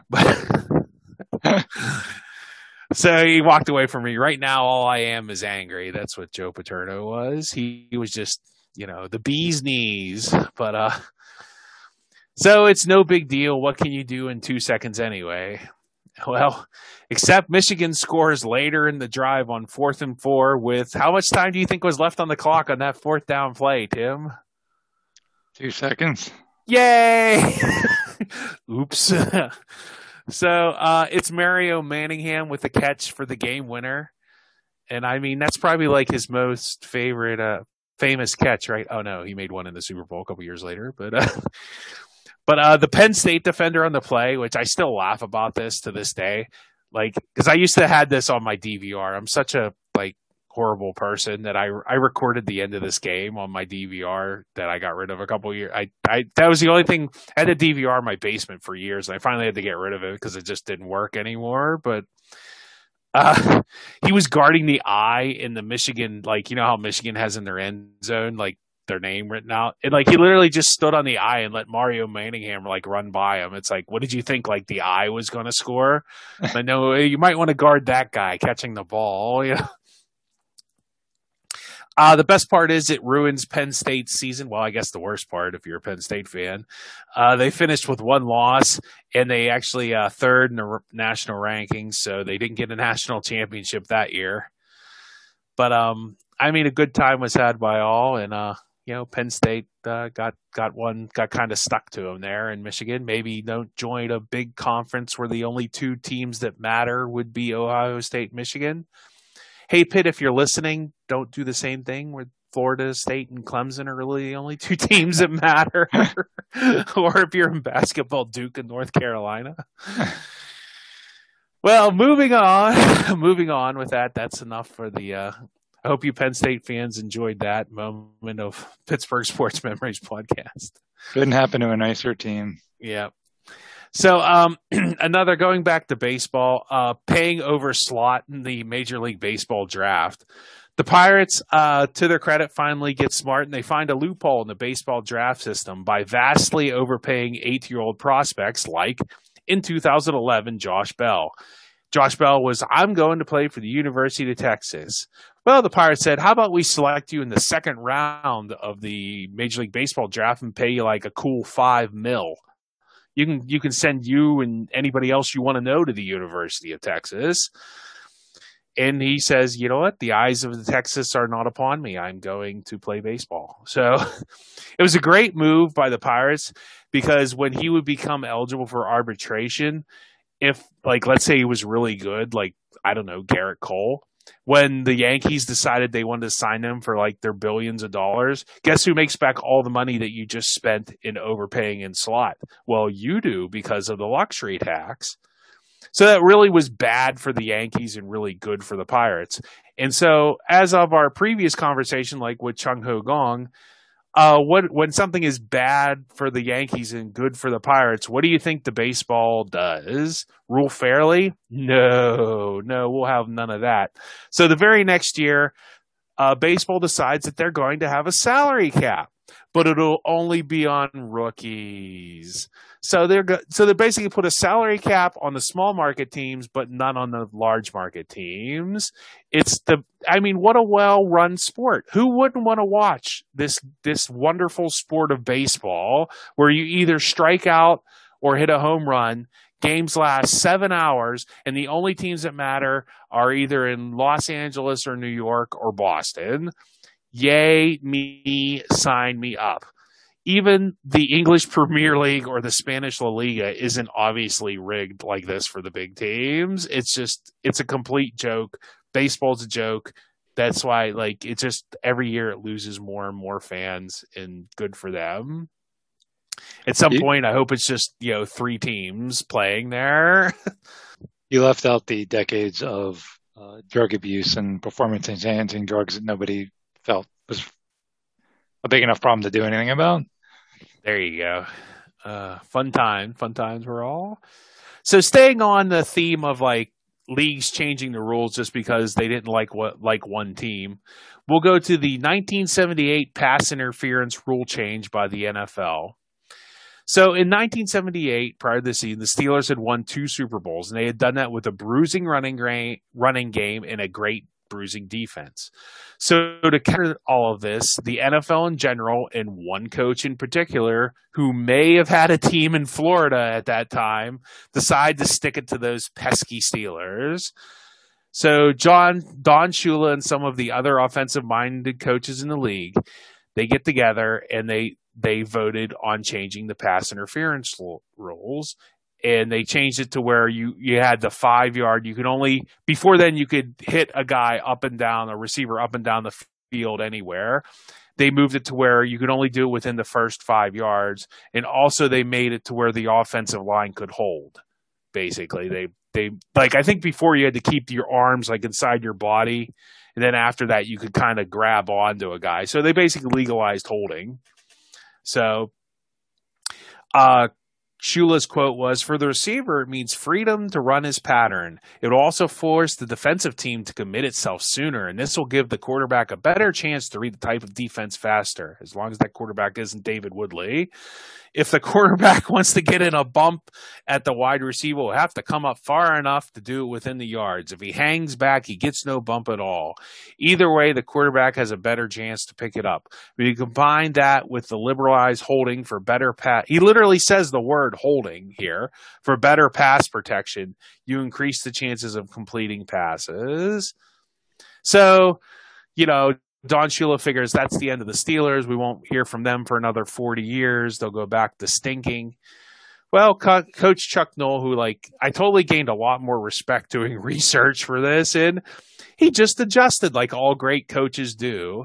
But so he walked away from me. Right now, all I am is angry. That's what Joe Paterno was. He, he was just, you know, the bee's knees. But, uh, so it's no big deal. What can you do in two seconds anyway? Well, except Michigan scores later in the drive on fourth and four with how much time do you think was left on the clock on that fourth down play, Tim? Two seconds. Yay! Oops. So uh, it's Mario Manningham with the catch for the game winner. And I mean, that's probably like his most favorite, uh, famous catch, right? Oh no, he made one in the Super Bowl a couple years later, but, uh, But uh, the Penn State defender on the play, which I still laugh about this to this day, like because I used to have this on my D V R. I'm such a like horrible person that I I recorded the end of this game on my D V R that I got rid of a couple of years. I, I that was the only thing. I had a D V R in my basement for years, and I finally had to get rid of it because it just didn't work anymore. But uh, he was guarding the eye in the Michigan, like, you know how Michigan has in their end zone, like, their name written out, and like he literally just stood on the eye and let Mario Manningham like run by him. It's like, what did you think? Like the eye was going to score? I know you might want to guard that guy catching the ball. Yeah. Uh, the best part is it ruins Penn State's season. Well, I guess the worst part, if you're a Penn State fan, uh, they finished with one loss, and they actually uh, third in the r- national rankings, so they didn't get a national championship that year. But um, I mean, a good time was had by all, and uh. You know, Penn State uh, got got one got kind of stuck to them there in Michigan. Maybe don't join a big conference where the only two teams that matter would be Ohio State, Michigan. Hey, Pitt, if you're listening, don't do the same thing where Florida State and Clemson are really the only two teams that matter. Or if you're in basketball, Duke and North Carolina. Well, moving on, moving on with that. That's enough for the. Uh, I hope you Penn State fans enjoyed that moment of Pittsburgh Sports Memories podcast. Couldn't happen to a nicer team. Yeah. So um, another, going back to baseball, uh, paying over slot in the Major League Baseball draft. The Pirates, uh, to their credit, finally get smart, and they find a loophole in the baseball draft system by vastly overpaying eight-year-old prospects like, in two thousand eleven, Josh Bell. Josh Bell was, I'm going to play for the University of Texas. Well, the Pirates said, how about we select you in the second round of the Major League Baseball draft and pay you like a cool five mil. You can you can send you and anybody else you want to know to the University of Texas. And he says, you know what? The eyes of the Texas are not upon me. I'm going to play baseball. So it was a great move by the Pirates because when he would become eligible for arbitration, if, like, let's say he was really good, like, I don't know, Garrett Cole, when the Yankees decided they wanted to sign him for, like, their billions of dollars, guess who makes back all the money that you just spent in overpaying in slot? Well, you do because of the luxury tax. So that really was bad for the Yankees and really good for the Pirates. And so as of our previous conversation, like with Chung Ho Gong, Uh, what, when something is bad for the Yankees and good for the Pirates, what do you think the baseball does? Rule fairly? No, no, we'll have none of that. So the very next year, uh, baseball decides that they're going to have a salary cap, but it'll only be on rookies. So they're go- so they basically put a salary cap on the small market teams, but none on the large market teams. It's the, I mean, what a well-run sport. Who wouldn't want to watch this this wonderful sport of baseball where you either strike out or hit a home run? Games last seven hours, and the only teams that matter are either in Los Angeles or New York or Boston. Yay, me, sign me up. Even the English Premier League or the Spanish La Liga isn't obviously rigged like this for the big teams. It's just, it's a complete joke. Baseball's a joke. That's why, like, it just, every year it loses more and more fans, and good for them. At some you, point, I hope it's just, you know, three teams playing there. You left out the decades of uh, drug abuse and performance-enhancing drugs that nobody felt was a big enough problem to do anything about. There you go. Uh, fun time. Fun times were all. So staying on the theme of, like, leagues changing the rules just because they didn't like what like one team, we'll go to the nineteen seventy-eight pass interference rule change by the N F L. So in nineteen seventy-eight, prior to the season, the Steelers had won two Super Bowls, and they had done that with a bruising running, gra- running game and a great bruising defense. So to counter all of this, the N F L in general, and one coach in particular, who may have had a team in Florida at that time, decide to stick it to those pesky Steelers. So John, Don Shula and some of the other offensive-minded coaches in the league, they get together and they they voted on changing the pass interference rules. And they changed it to where you, you had the five yard. You could only, before then, you could hit a guy up and down, a receiver up and down the field anywhere. They moved it to where you could only do it within the first five yards. And also they made it to where the offensive line could hold. Basically, they, they like I think before you had to keep your arms like inside your body, and then after that you could kind of grab onto a guy. So they basically legalized holding. So uh Shula's quote was, "For the receiver, it means freedom to run his pattern. It will also force the defensive team to commit itself sooner, and this will give the quarterback a better chance to read the type of defense faster, as long as that quarterback isn't David Woodley. If the quarterback wants to get in a bump at the wide receiver, will have to come up far enough to do it within the yards. If he hangs back, he gets no bump at all. Either way, the quarterback has a better chance to pick it up. When you combine that with the liberalized holding for better pass," he literally says the word holding here, "for better pass protection, you increase the chances of completing passes." So, you know, Don Shula figures that's the end of the Steelers. We won't hear from them for another forty years. They'll go back to stinking. Well, Co- Coach Chuck Noll, who, like, I totally gained a lot more respect doing research for this, and he just adjusted like all great coaches do.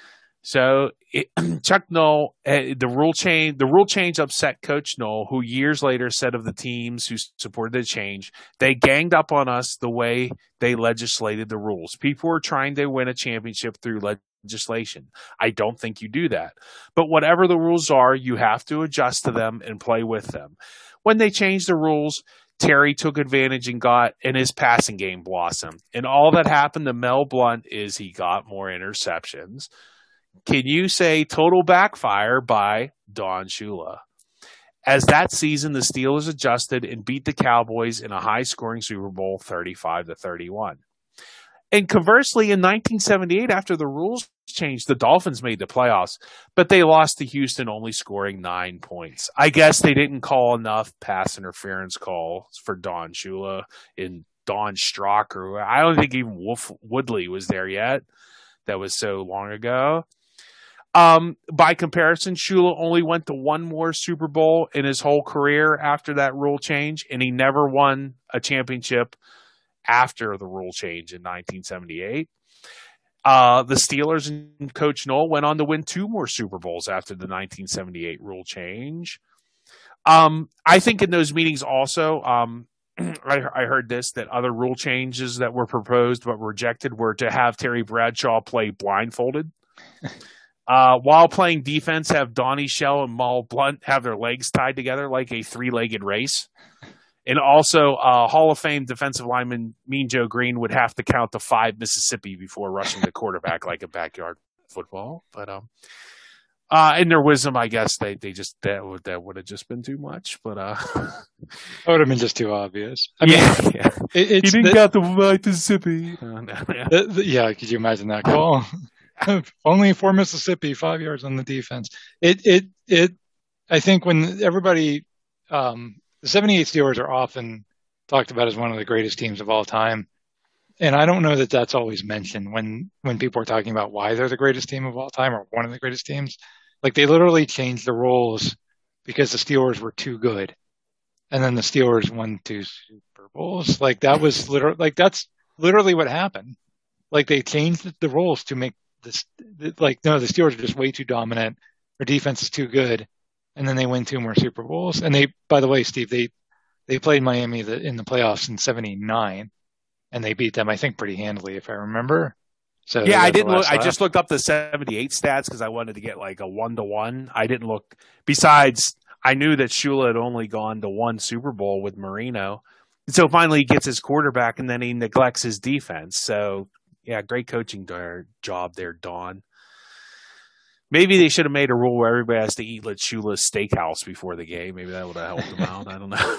So it, Chuck Noll, uh, the rule change, the rule change upset Coach Noll, who years later said of the teams who supported the change, "They ganged up on us the way they legislated the rules. People were trying to win a championship through legislation. I don't think you do that. But whatever the rules are, you have to adjust to them and play with them." When they changed the rules, Terry took advantage and got, and his passing game blossomed. And all that happened to Mel Blount is he got more interceptions. Can you say total backfire by Don Shula? As that season, the Steelers adjusted and beat the Cowboys in a high-scoring Super Bowl, thirty-five to thirty-one. And conversely, in nineteen seventy-eight, after the rules changed, the Dolphins made the playoffs, but they lost to Houston, only scoring nine points. I guess they didn't call enough pass interference calls for Don Shula and Don Strock, or I don't think even Wolf Woodley was there yet. That was so long ago. Um, by comparison, Shula only went to one more Super Bowl in his whole career after that rule change, and he never won a championship after the rule change in nineteen seventy-eight. Uh, the Steelers and Coach Noll went on to win two more Super Bowls after the nineteen seventy-eight rule change. Um, I think in those meetings also, um, I, I heard this, that other rule changes that were proposed but rejected were to have Terry Bradshaw play blindfolded. Uh, while playing defense, have Donnie Shell and Mal Blount have their legs tied together like a three-legged race. And also, uh, Hall of Fame defensive lineman Mean Joe Green would have to count to five Mississippi before rushing the quarterback like a backyard football. But um, uh, in their wisdom, I guess they, they just that would that would have just been too much. But uh, that would have been just too obvious. I yeah, mean, yeah. It, it's, he didn't the, got the five Mississippi. Oh, no, yeah. The, the, yeah, could you imagine that call? Only for Mississippi, five yards on the defense. It, it, it. I think when everybody, um, the seventy-eight Steelers are often talked about as one of the greatest teams of all time, and I don't know that that's always mentioned when when people are talking about why they're the greatest team of all time or one of the greatest teams. Like, they literally changed the rules because the Steelers were too good, and then the Steelers won two Super Bowls. Like, that was literally like that's literally what happened. Like, they changed the rules to make this, like, no, the Steelers are just way too dominant. Their defense is too good. And then they win two more Super Bowls. And they, by the way, Steve, they, they played Miami the, in the playoffs in seventy-nine, and they beat them, I think, pretty handily, if I remember. So yeah, I didn't look. I just looked up the seventy-eight stats because I wanted to get like a one to one. I didn't look. Besides, I knew that Shula had only gone to one Super Bowl with Marino. And so finally he gets his quarterback, and then he neglects his defense. So, yeah, great coaching there, job there, Don. Maybe they should have made a rule where everybody has to eat at Shula's Steakhouse before the game. Maybe that would have helped them out. I don't know.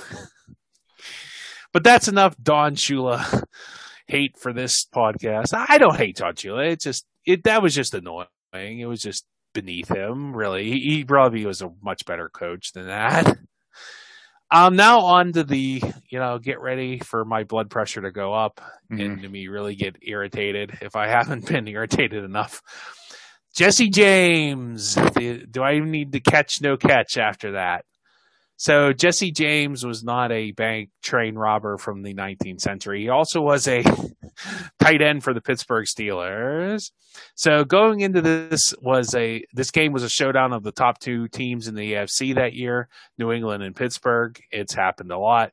But that's enough Don Shula hate for this podcast. I don't hate Don Shula. It's just it that was just annoying. It was just beneath him, really. He, he probably was a much better coach than that. Um, now on to the, you know, get ready for my blood pressure to go up mm-hmm. and to me really get irritated if I haven't been irritated enough. Jesse James. Do I even need to catch no catch after that? So Jesse James was not a bank train robber from the nineteenth century. He also was a tight end for the Pittsburgh Steelers. So going into this was a this game was a showdown of the top two teams in the A F C that year, New England and Pittsburgh. It's happened a lot.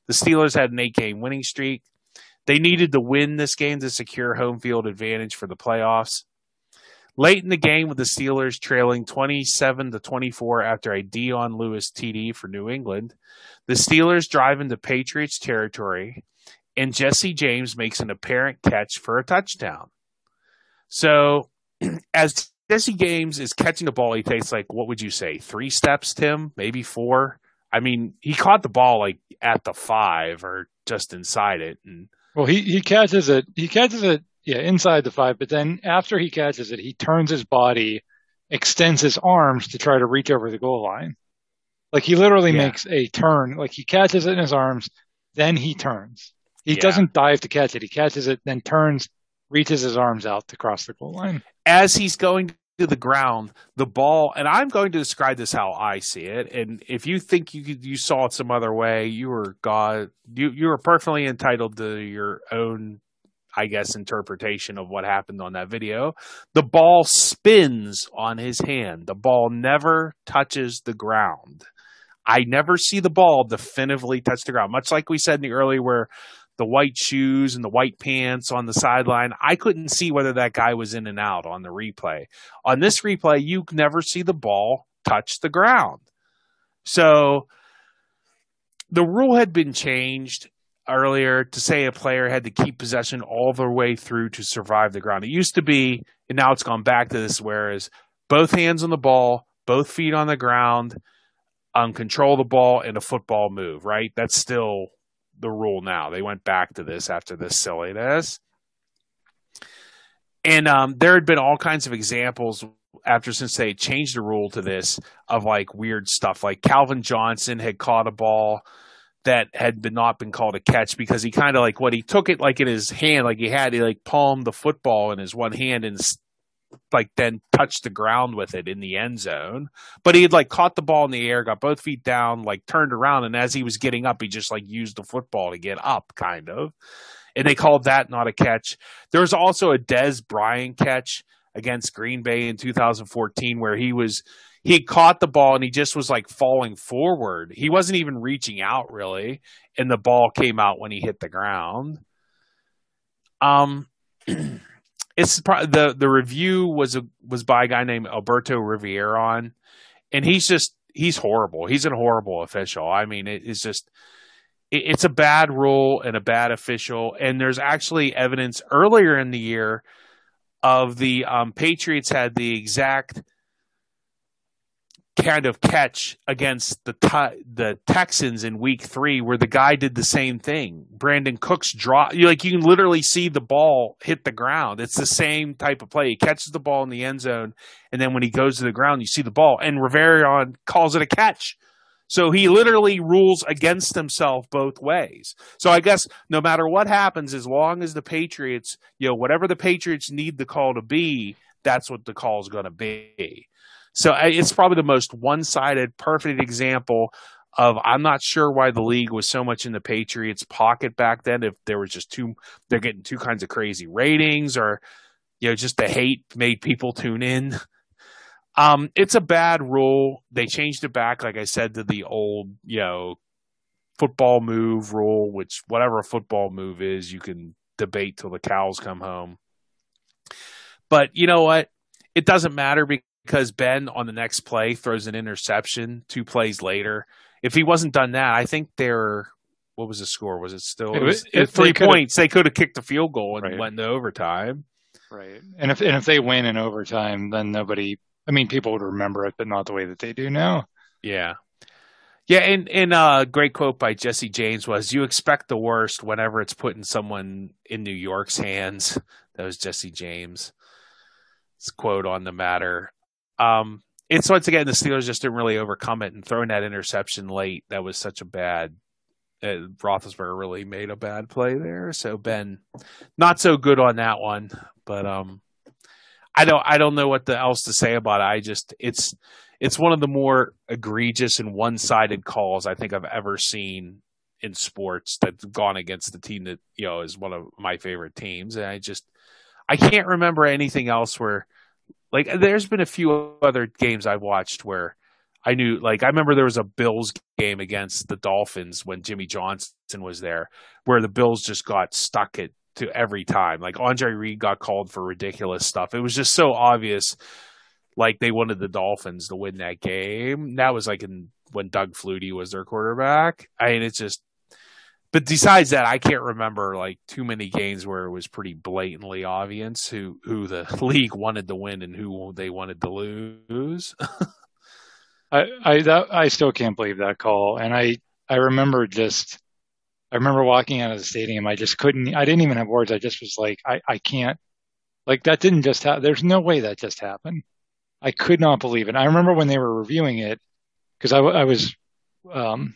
The Steelers had an eight-game winning streak. They needed to win this game to secure home field advantage for the playoffs. Late in the game, with the Steelers trailing twenty-seven to twenty-four after a Dion Lewis T D for New England, the Steelers drive into Patriots territory, and Jesse James makes an apparent catch for a touchdown. So, as Jesse James is catching the ball, he takes, like, what would you say, three steps, Tim? Maybe four? I mean, he caught the ball, like, at the five or just inside it. And Well, he, he catches it. He catches it, yeah, inside the five. But then after he catches it, he turns his body, extends his arms to try to reach over the goal line. Like, he literally Yeah. makes a turn. Like, he catches it in his arms, then he turns. He Yeah. doesn't dive to catch it. He catches it, then turns, reaches his arms out to cross the goal line. as he's going to the ground, the ball, and I'm going to describe this how I see it. And if you think you you saw it some other way, you were God. You you are perfectly entitled to your own, I guess, interpretation of what happened on that video. The ball spins on his hand. The ball never touches the ground. I never see the ball definitively touch the ground. Much like we said in the early where the white shoes and the white pants on the sideline, I couldn't see whether that guy was in and out on the replay. On this replay, you never see the ball touch the ground. So the rule had been changed earlier to say a player had to keep possession all the way through to survive the ground. It used to be, and now it's gone back to this, whereas both hands on the ball, both feet on the ground, um, control the ball, and a football move, right? That's still the rule now. They went back to this after this silliness. And um, there had been all kinds of examples after since they changed the rule to this of like weird stuff. Like Calvin Johnson had caught a ball that had been not been called a catch because he kind of like what he took it like in his hand, like he had he like palmed the football in his one hand and like then touched the ground with it in the end zone. But he had like caught the ball in the air, got both feet down, like turned around, and as he was getting up, he just like used the football to get up, kind of. And they called that not a catch. There was also a Dez Bryant catch against Green Bay in two thousand fourteen where he was he caught the ball and he just was like falling forward. He wasn't even reaching out really, and the ball came out when he hit the ground. Um It's the the review was a was by a guy named Alberto Rivieron, and he's just he's horrible. He's a horrible official. I mean, it, it's just it, it's a bad rule and a bad official. And there's actually evidence earlier in the year of the um, Patriots had the exact kind of catch against the t- the Texans in week three where the guy did the same thing. Brandon Cooks draw you like you can literally see the ball hit the ground. It's the same type of play. He catches the ball in the end zone, and then when he goes to the ground, you see the ball. And Riverion calls it a catch. So he literally rules against himself both ways. So I guess no matter what happens, as long as the Patriots, you know, whatever the Patriots need the call to be, that's what the call is going to be. So it's probably the most one-sided, perfect example of I'm not sure why the league was so much in the Patriots' pocket back then. If there was just two, they're getting two kinds of crazy ratings, or you know, just the hate made people tune in. Um, it's a bad rule. They changed it back, like I said, to the old, you know, football move rule, which whatever a football move is, you can debate till the cows come home. But you know what? It doesn't matter because. Because Ben on the next play throws an interception two plays later. If he wasn't done that, I think they're what was the score? Was it still it was, it, three they points? They could have kicked the field goal and right. went into overtime. Right. And if and if they win in overtime, then nobody. I mean, people would remember it, but not the way that they do now. Yeah. Yeah, and and a uh, great quote by Jesse James was, "You expect the worst whenever it's put in someone in New York's hands." That was Jesse James' quote on the matter. Um, it's once again the Steelers just didn't really overcome it, and throwing that interception late, that was such a bad. Uh, Roethlisberger really made a bad play there, so Ben, not so good on that one. But um, I don't I don't know what the, else to say about it. I just it's it's one of the more egregious and one-sided calls I think I've ever seen in sports that's gone against the team that you know is one of my favorite teams, and I just I can't remember anything else where. Like, there's been a few other games I've watched where I knew, like, I remember there was a Bills game against the Dolphins when Jimmy Johnson was there, where the Bills just got stuck it to every time. Like, Andre Reed got called for ridiculous stuff. It was just so obvious, like, they wanted the Dolphins to win that game. That was like in when Doug Flutie was their quarterback. I mean, it's just. But besides that, I can't remember like too many games where it was pretty blatantly obvious who, who the league wanted to win and who they wanted to lose. I I that, I still can't believe that call, and I I remember just I remember walking out of the stadium. I just couldn't. I didn't even have words. I just was like, I I can't. Like that didn't just happen. There's no way that just happened. I could not believe it. I remember when they were reviewing it because I I was. Um,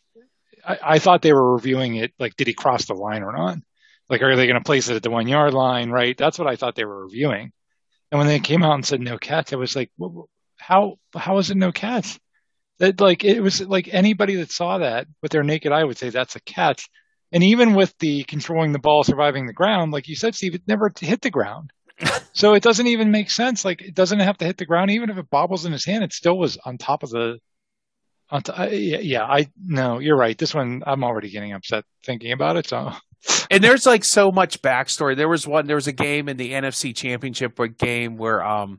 I, I thought they were reviewing it like, did he cross the line or not? Like, are they going to place it at the one yard line? Right. That's what I thought they were reviewing. And when they came out and said no catch, I was like, how, how is it no catch? That like, it was like anybody that saw that with their naked eye would say that's a catch. And even with the controlling the ball, surviving the ground, like you said, Steve, it never hit the ground. So it doesn't even make sense. Like it doesn't have to hit the ground. Even if it bobbles in his hand, it still was on top of the, Yeah, yeah, I no, you're right. This one, I'm already getting upset thinking about it. So, and there's like so much backstory. There was one. There was a game in the N F C Championship game where um,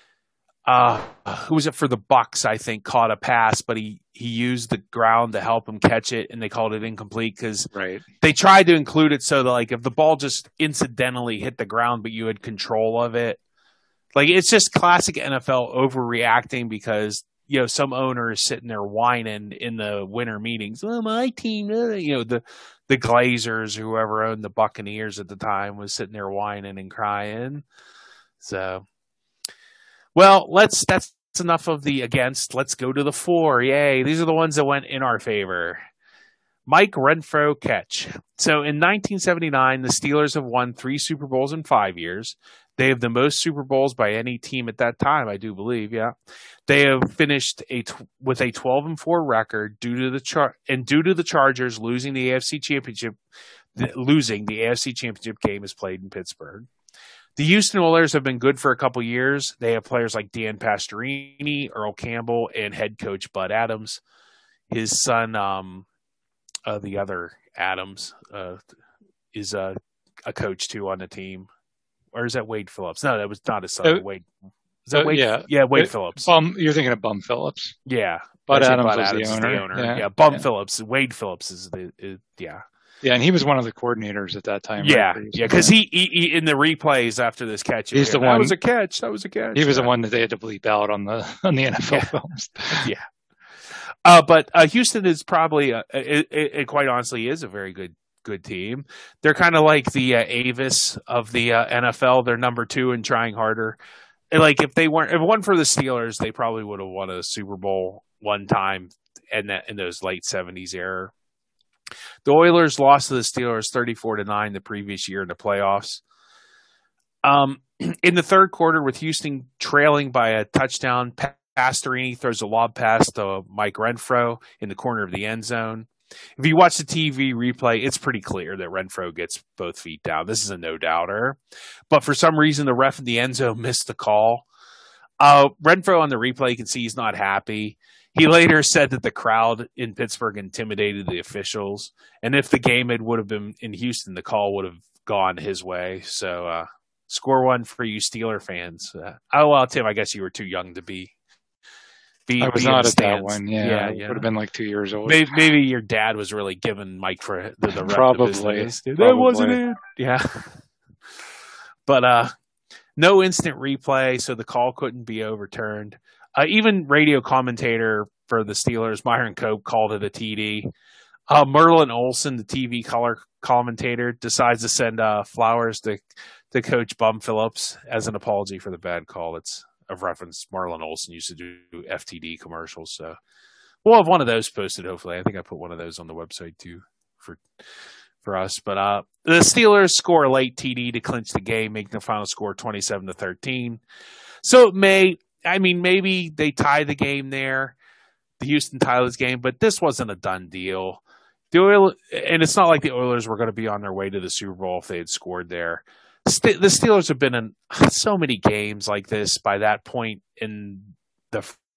uh, who was it for the Bucks? I think caught a pass, but he he used the ground to help him catch it, and they called it incomplete because right. They tried to include it so that like if the ball just incidentally hit the ground, but you had control of it, like it's just classic N F L overreacting because. You know, some owner is sitting there whining in the winter meetings. Oh, my team, uh, you know, the the Glazers, whoever owned the Buccaneers at the time, was sitting there whining and crying. So, well, let's that's enough of the against. Let's go to the for. Yay! These are the ones that went in our favor. Mike Renfro catch. So in nineteen seventy-nine, the Steelers have won three Super Bowls in five years. They have the most Super Bowls by any team at that time, I do believe. Yeah, they have finished a t- with a twelve and four record due to the char- and due to the Chargers losing the A F C Championship. The, losing the A F C Championship game is played in Pittsburgh. The Houston Oilers have been good for a couple years. They have players like Dan Pastorini, Earl Campbell, and head coach Bud Adams. His son, um, uh, the other Adams, uh, is a, a coach too on the team. Or is that Wade Phillips? No, that was not his son. Uh, Wade. Is that uh, Wade? Yeah, yeah, Wade it, Phillips. Bum, you're thinking of Bum Phillips. Yeah, Bud Adams, Bud was Adams the owner. is the owner. Yeah, yeah Bum yeah. Phillips. Wade Phillips is the is, yeah. Yeah, and he was one of the coordinators at that time. Yeah, right? yeah, because he, he, he in the replays after this catch, he's the that one. was a catch. That was a catch. He was yeah. the one that they had to bleep out on the on the N F L yeah. films. yeah. Uh, but uh, Houston is probably, uh, it, it, it quite honestly is a very good good team. They're kind of like the uh, Avis of the uh, N F L. They're number two and trying harder. And like if they weren't, if it wasn't for the Steelers, they probably would have won a Super Bowl one time in that in those late seventies era. The Oilers lost to the Steelers thirty-four to nine the previous year in the playoffs. Um, in the third quarter, with Houston trailing by a touchdown, Pastorini throws a lob pass to Mike Renfro in the corner of the end zone. If you watch the T V replay, it's pretty clear that Renfro gets both feet down. This is a no-doubter. But for some reason, the ref in the end zone missed the call. Uh, Renfro on the replay, you can see he's not happy. He later said that the crowd in Pittsburgh intimidated the officials. And if the game had would have been in Houston, the call would have gone his way. So uh, score one for you Steeler fans. Uh, oh, well, Tim, I guess you were too young to be Be, I was not at that one. Yeah, yeah, I yeah. would have been like two years old. Maybe, maybe your dad was really giving Mike for the, the probably. That wasn't it. Yeah, but uh, no instant replay, so the call couldn't be overturned. Uh, even radio commentator for the Steelers, Myron Cope, called it a T D. Uh, Merlin Olsen, the T V color commentator, decides to send uh, flowers to to Coach Bum Phillips as an apology for the bad call. It's of reference. Marlon Olsen used to do F T D commercials, so we'll have one of those posted. Hopefully, I think I put one of those on the website too for for us. But uh, the Steelers score a late T D to clinch the game, making the final score twenty-seven to thirteen. So it may, I mean, maybe they tie the game there, the Houston Tyler's game, but this wasn't a done deal. The Oilers, and it's not like the Oilers were going to be on their way to the Super Bowl if they had scored there. The Steelers have been in so many games like this by that point in the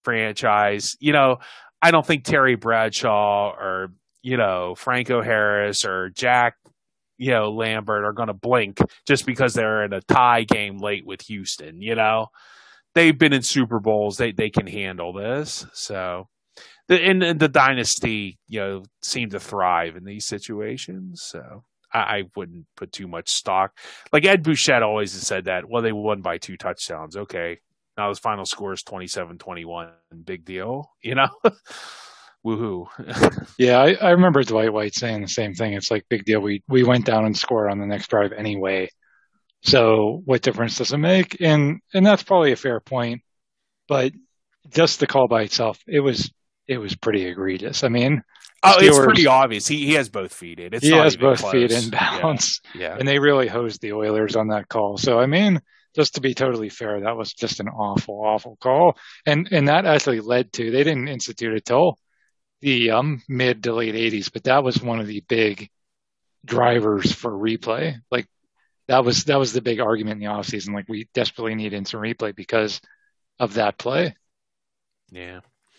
franchise. You know, I don't think Terry Bradshaw or, you know, Franco Harris or Jack, you know, Lambert are going to blink just because they're in a tie game late with Houston. You know, they've been in Super Bowls. They they can handle this. So the and, and the dynasty, you know, seem to thrive in these situations. So I, I wouldn't put too much stock. Like Ed Bouchette always has said that, well, they won by two touchdowns. Okay. Now the final score is twenty-seven twenty-one. Big deal, you know? Woohoo. Yeah, I, I remember Dwight White saying the same thing. It's like, big deal. We we went down and scored on the next drive anyway. So what difference does it make? And and that's probably a fair point. But just the call by itself, it was it was pretty egregious. I mean, oh, Steelers, it's pretty obvious. He he has both feet in. It's he not has even both close. feet in bounds. Yeah. yeah. And they really hosed the Oilers on that call. So, I mean, just to be totally fair, that was just an awful, awful call. And and that actually led to, they didn't institute it till the um, mid to late eighties, but that was one of the big drivers for replay. Like, that was that was the big argument in the offseason. Like, we desperately need instant replay because of that play. Yeah.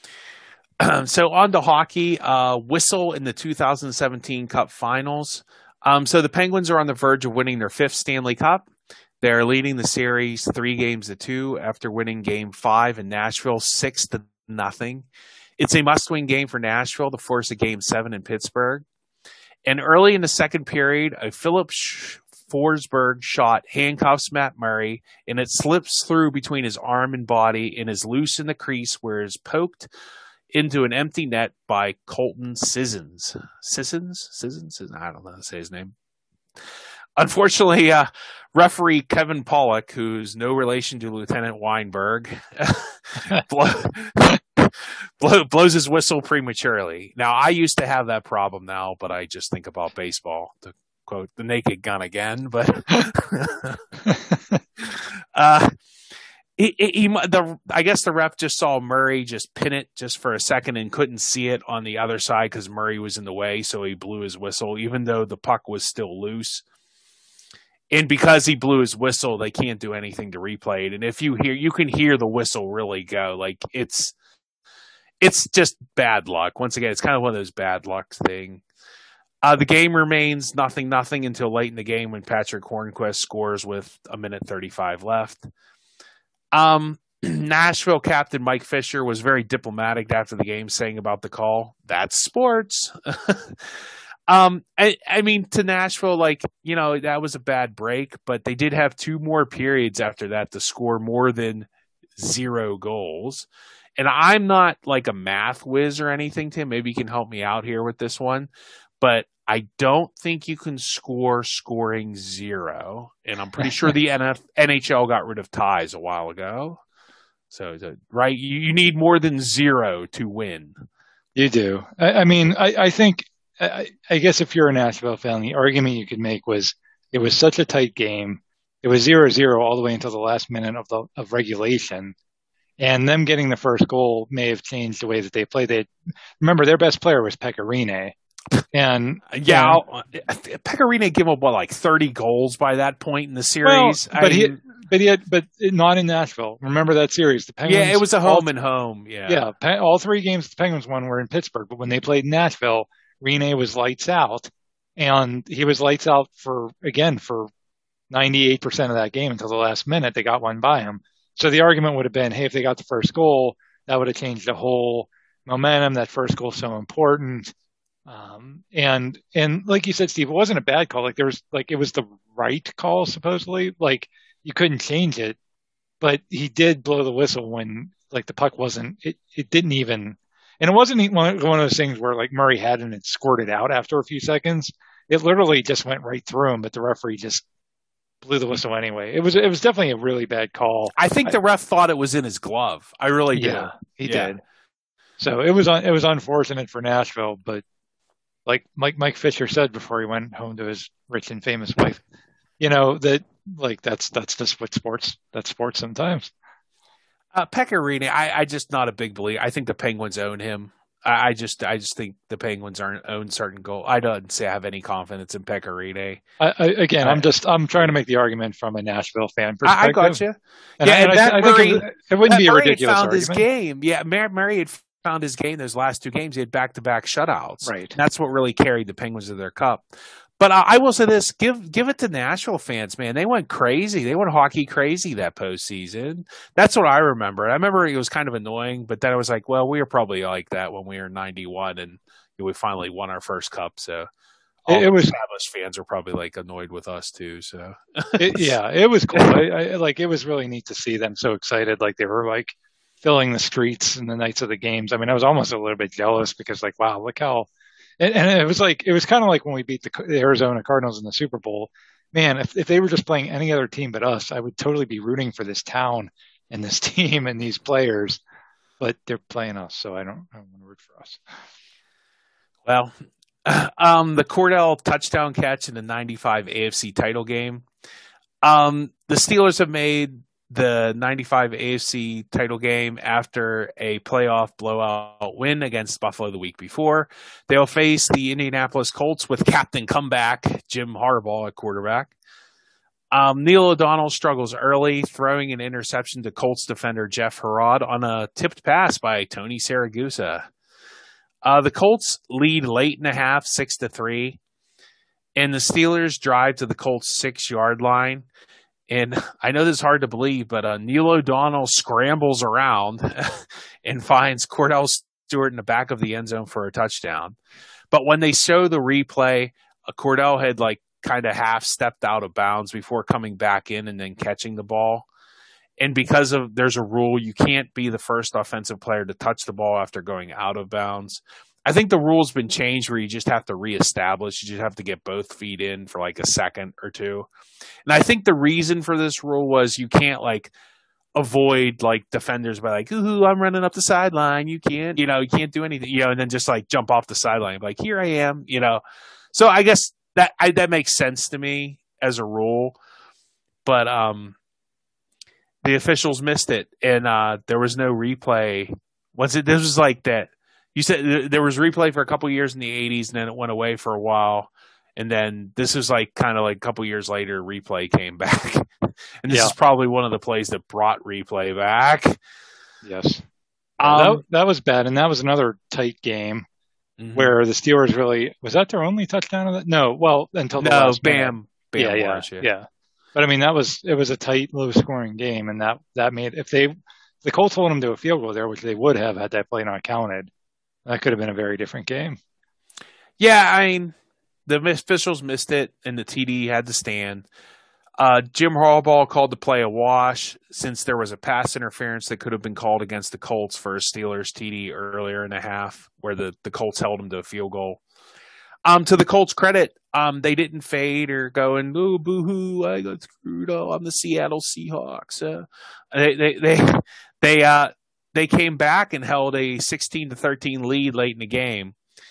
So on to hockey, uh, whistle in the two thousand seventeen Cup Finals. Um, so the Penguins are on the verge of winning their fifth Stanley Cup. They're leading the series three games to two after winning Game Five in Nashville six to nothing. It's a must-win game for Nashville to force a Game Seven in Pittsburgh. And early in the second period, a Philip Forsberg shot handcuffs Matt Murray, and it slips through between his arm and body and is loose in the crease where it is poked into an empty net by Colton Sissons. Sissons? Sissons? I don't know how to say his name. Unfortunately, uh, referee Kevin Pollock, who's no relation to Lieutenant Weinberg, blow, blow, blows his whistle prematurely. Now, I used to have that problem now, but I just think about baseball, to quote the Naked Gun again. But uh, he, he, the, I guess the ref just saw Murray just pin it just for a second and couldn't see it on the other side because Murray was in the way, so he blew his whistle, even though the puck was still loose. And because he blew his whistle, they can't do anything to replay it. And if you hear, you can hear the whistle really go. Like, it's, it's just bad luck. Once again, it's kind of one of those bad luck thing. Uh, the game remains nothing, nothing until late in the game when Patrick Hornquist scores with a minute thirty-five left. Um, Nashville captain Mike Fisher was very diplomatic after the game, saying about the call, "That's sports." Um, I, I mean, to Nashville, like, you know, that was a bad break, but they did have two more periods after that to score more than zero goals. And I'm not like a math whiz or anything, Tim. Maybe you can help me out here with this one. But I don't think you can score scoring zero. And I'm pretty sure the N F- N H L got rid of ties a while ago. So, right, you, you need more than zero to win. You do. I, I mean, I, I think... I, I guess if you're a Nashville fan, the argument you could make was it was such a tight game. It was zero zero all the way until the last minute of the of regulation. And them getting the first goal may have changed the way that they played. They remember their best player was Pekka Rinne. And yeah, and, Pekka Rinne gave up what, like thirty goals by that point in the series. Well, but I, he but he had but not in Nashville. Remember that series? The Penguins. Yeah, it was a home all, and home. Yeah, yeah. All three games the Penguins won were in Pittsburgh, but when they played Nashville, Rinne was lights out, and he was lights out for, again, for ninety-eight percent of that game until the last minute. They got one by him. So the argument would have been, hey, if they got the first goal, that would have changed the whole momentum. That first goal is so important. Um, and, and like you said, Steve, it wasn't a bad call. Like there was, like, it was the right call, supposedly. Like, you couldn't change it, but he did blow the whistle when, like, the puck wasn't, it, it didn't even, and it wasn't one of those things where, like, Murray had and it squirted out after a few seconds. It literally just went right through him, but the referee just blew the whistle anyway. It was it was definitely a really bad call. I think the ref thought it was in his glove. I really did. Yeah, he yeah. did. So it was it was unfortunate for Nashville, but like Mike Mike Fisher said before he went home to his rich and famous wife, you know, that like that's that's just what sports that's sports sometimes. Uh, Pekka Rinne, I, I just not a big believer. I think the Penguins own him. I, I just I just think the Penguins aren't own certain goal. I don't say I have any confidence in Pekka Rinne. I, I, again, I, I'm just I'm trying to make the argument from a Nashville fan I, I perspective. got you. And Yeah, I, and, and Matt I, I Murray, think it, it wouldn't Matt be a Murray had ridiculous found argument. his game. Yeah, Matt Murray had found his game those last two games. He had back-to-back shutouts. Right. And that's what really carried the Penguins to their cup. But uh, I will say this: give give it to Nashville fans, man. They went crazy. They went hockey crazy that postseason. That's what I remember. I remember it was kind of annoying, but then I was like, well, we were probably like that when we were in ninety-one, and you know, we finally won our first cup. So all It, it was established fans are probably like annoyed with us too. So it, yeah, it was cool. I, I, like it was really neat to see them so excited. Like they were like filling the streets in the nights of the games. I mean, I was almost a little bit jealous because like, wow, look how. And, and it was like it was kind of like when we beat the, the Arizona Cardinals in the Super Bowl. Man, if if they were just playing any other team but us, I would totally be rooting for this town and this team and these players. But they're playing us, so I don't I don't want to root for us. Well, um, the Cordell touchdown catch in the ninety-five A F C title game. Um, the Steelers have made the ninety-five A F C title game after a playoff blowout win against Buffalo the week before. They'll face the Indianapolis Colts with captain comeback Jim Harbaugh at quarterback. Um, Neil O'Donnell struggles early, throwing an interception to Colts defender Jeff Herod on a tipped pass by Tony Siragusa. Uh, the Colts lead late in the half, six to three, and the Steelers drive to the Colts six-yard line. And I know this is hard to believe, but uh, Neil O'Donnell scrambles around and finds Cordell Stewart in the back of the end zone for a touchdown. But when they show the replay, uh, Cordell had like kind of half stepped out of bounds before coming back in and then catching the ball. And because of there's a rule, you can't be the first offensive player to touch the ball after going out of bounds. I think the rule's been changed where you just have to reestablish. You just have to get both feet in for like a second or two. And I think the reason for this rule was you can't like avoid like defenders by like, ooh, I'm running up the sideline. You can't, you know, you can't do anything, you know, and then just like jump off the sideline. Like, here I am, you know. So I guess that I, that makes sense to me as a rule. But um, the officials missed it, and uh, there was no replay. Once it, this was like that. You said there was replay for a couple years in the eighties, and then it went away for a while. And then this was like kind of like a couple years later, replay came back. And this Yeah. is probably one of the plays that brought replay back. Yes. Um, that, that was bad. And that was another tight game mhm. where the Steelers really, was that their only touchdown of that? No, well, until the no, last Bam, Bam minute. Yeah, was, yeah, yeah. But I mean, that was, it was a tight, low scoring game. And that, that made, if they, if the Colts hold them to a field goal there, which they would have had that play not counted, that could have been a very different game. Yeah, I mean, the officials missed it, and the T D had to stand. Uh, Jim Harbaugh called the play a wash since there was a pass interference that could have been called against the Colts for a Steelers T D earlier in the half, where the, the Colts held them to a field goal. Um, to the Colts' credit, um, they didn't fade or go and oh boo-hoo, I got screwed. Oh, I'm the Seattle Seahawks. Uh, they they they they uh they came back and held a sixteen to thirteen lead late in the game.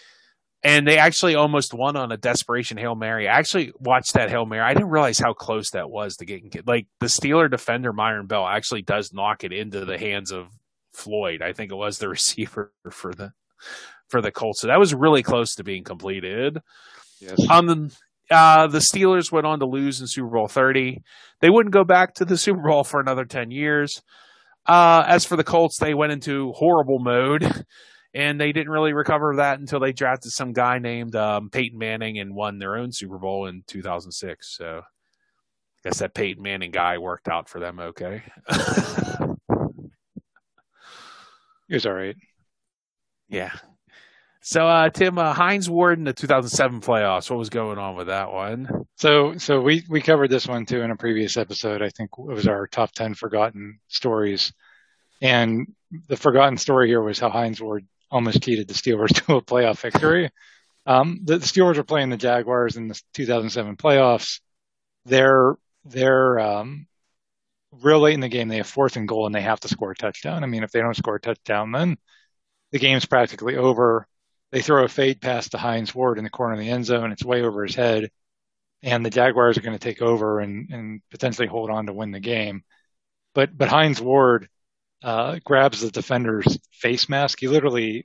And they actually almost won on a desperation Hail Mary. I actually watched that Hail Mary. I didn't realize how close that was to getting – like the Steeler defender, Myron Bell, actually does knock it into the hands of Floyd. I think it was the receiver for the for the Colts. So that was really close to being completed. Yes. Um, uh, the Steelers went on to lose in Super Bowl thirty. They wouldn't go back to the Super Bowl for another ten years. Uh, as for the Colts, they went into horrible mode. And they didn't really recover that until they drafted some guy named um, Peyton Manning and won their own Super Bowl in two thousand six. So I guess that Peyton Manning guy worked out for them okay. He was all right. Yeah. So, uh, Tim, uh, Hines Ward in the two thousand seven playoffs, what was going on with that one? So so we, we covered this one, too, in a previous episode. I think it was our top ten forgotten stories. And the forgotten story here was how Hines Ward almost cheated the Steelers to a playoff victory. Um, the, the Steelers were playing the Jaguars in the two thousand seven playoffs. They're they're um, real late in the game. They have fourth and goal, and they have to score a touchdown. I mean, if they don't score a touchdown, then the game's practically over. They throw a fade pass to Hines Ward in the corner of the end zone. It's way over his head, and the Jaguars are going to take over and, and potentially hold on to win the game. But but Hines Ward Uh, grabs the defender's face mask. He literally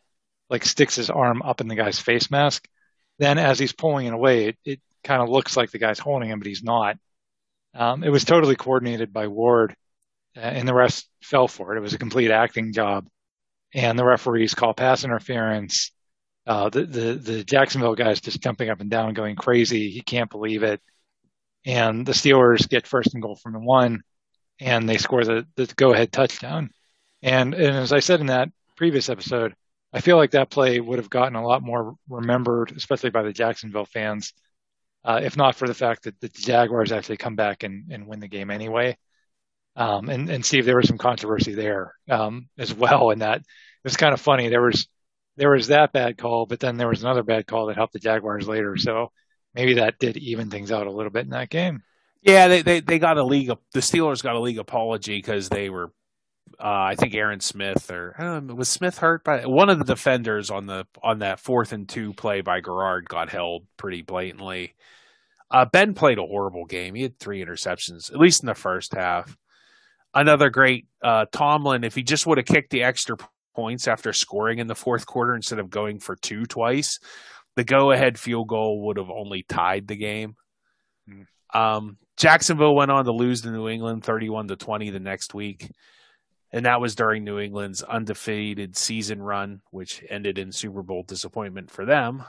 like sticks his arm up in the guy's face mask. Then as he's pulling it away, it, it kind of looks like the guy's holding him, but he's not. Um, it was totally coordinated by Ward, uh, and the refs fell for it. It was a complete acting job. And the referees call pass interference. Uh, the, the, the Jacksonville guy's just jumping up and down, going crazy. He can't believe it. And the Steelers get first and goal from the one, and they score the, the go-ahead touchdown. And, and as I said in that previous episode, I feel like that play would have gotten a lot more remembered, especially by the Jacksonville fans, uh, if not for the fact that the Jaguars actually come back and, and win the game anyway. Um, and, and Steve, there was some controversy there um, as well in that it was kind of funny. There was there was that bad call, but then there was another bad call that helped the Jaguars later. So maybe that did even things out a little bit in that game. Yeah, they they, they got a league. The Steelers got a league apology because they were, uh, I think Aaron Smith or um, was Smith hurt by one of the defenders on the on that fourth and two play by Garrard got held pretty blatantly. Uh, Ben played a horrible game. He had three interceptions, at least in the first half. Another great uh, Tomlin, if he just would have kicked the extra points after scoring in the fourth quarter instead of going for two twice, the go-ahead field goal would have only tied the game. Mm. Um, Jacksonville went on to lose to New England thirty-one to twenty the next week, and that was during New England's undefeated season run, which ended in Super Bowl disappointment for them.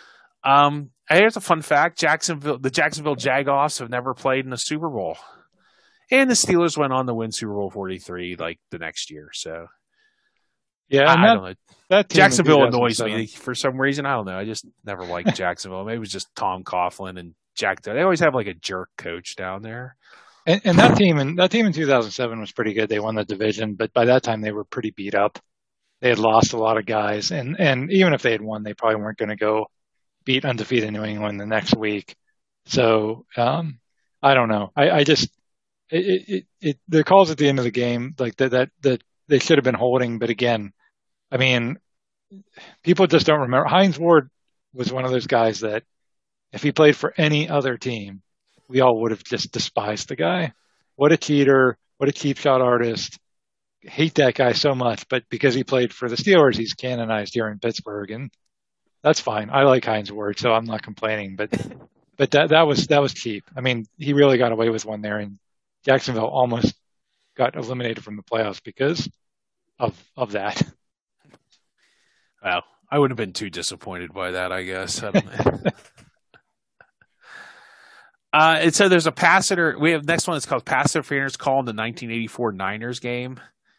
Um, here's a fun fact: Jacksonville, the Jacksonville Jagoffs have never played in a Super Bowl. And the Steelers went on to win Super Bowl forty-three like the next year. So, yeah, I, that, I don't know. That Jacksonville annoys me for some reason. I don't know. I just never liked Jacksonville. Maybe it was just Tom Coughlin and Jack. They always have like a jerk coach down there. And, and that team in that team in two thousand seven was pretty good. They won the division, but by that time they were pretty beat up. They had lost a lot of guys, and and even if they had won, they probably weren't going to go beat undefeated New England the next week. So um, I don't know. I, I just. It, it, it, the calls at the end of the game, like that, that, that they should have been holding. But again, I mean, people just don't remember. Hines Ward was one of those guys that if he played for any other team, we all would have just despised the guy. What a cheater. What a cheap shot artist. Hate that guy so much. But because he played for the Steelers, he's canonized here in Pittsburgh. And that's fine. I like Hines Ward, so I'm not complaining. But, but that, that was, that was cheap. I mean, he really got away with one there. And Jacksonville almost got eliminated from the playoffs because of of that. Well, I wouldn't have been too disappointed by that, I guess. I don't know. uh, and so there's a pass inter- we have next one that's called pass interference call in the nineteen eighty-four Niners game.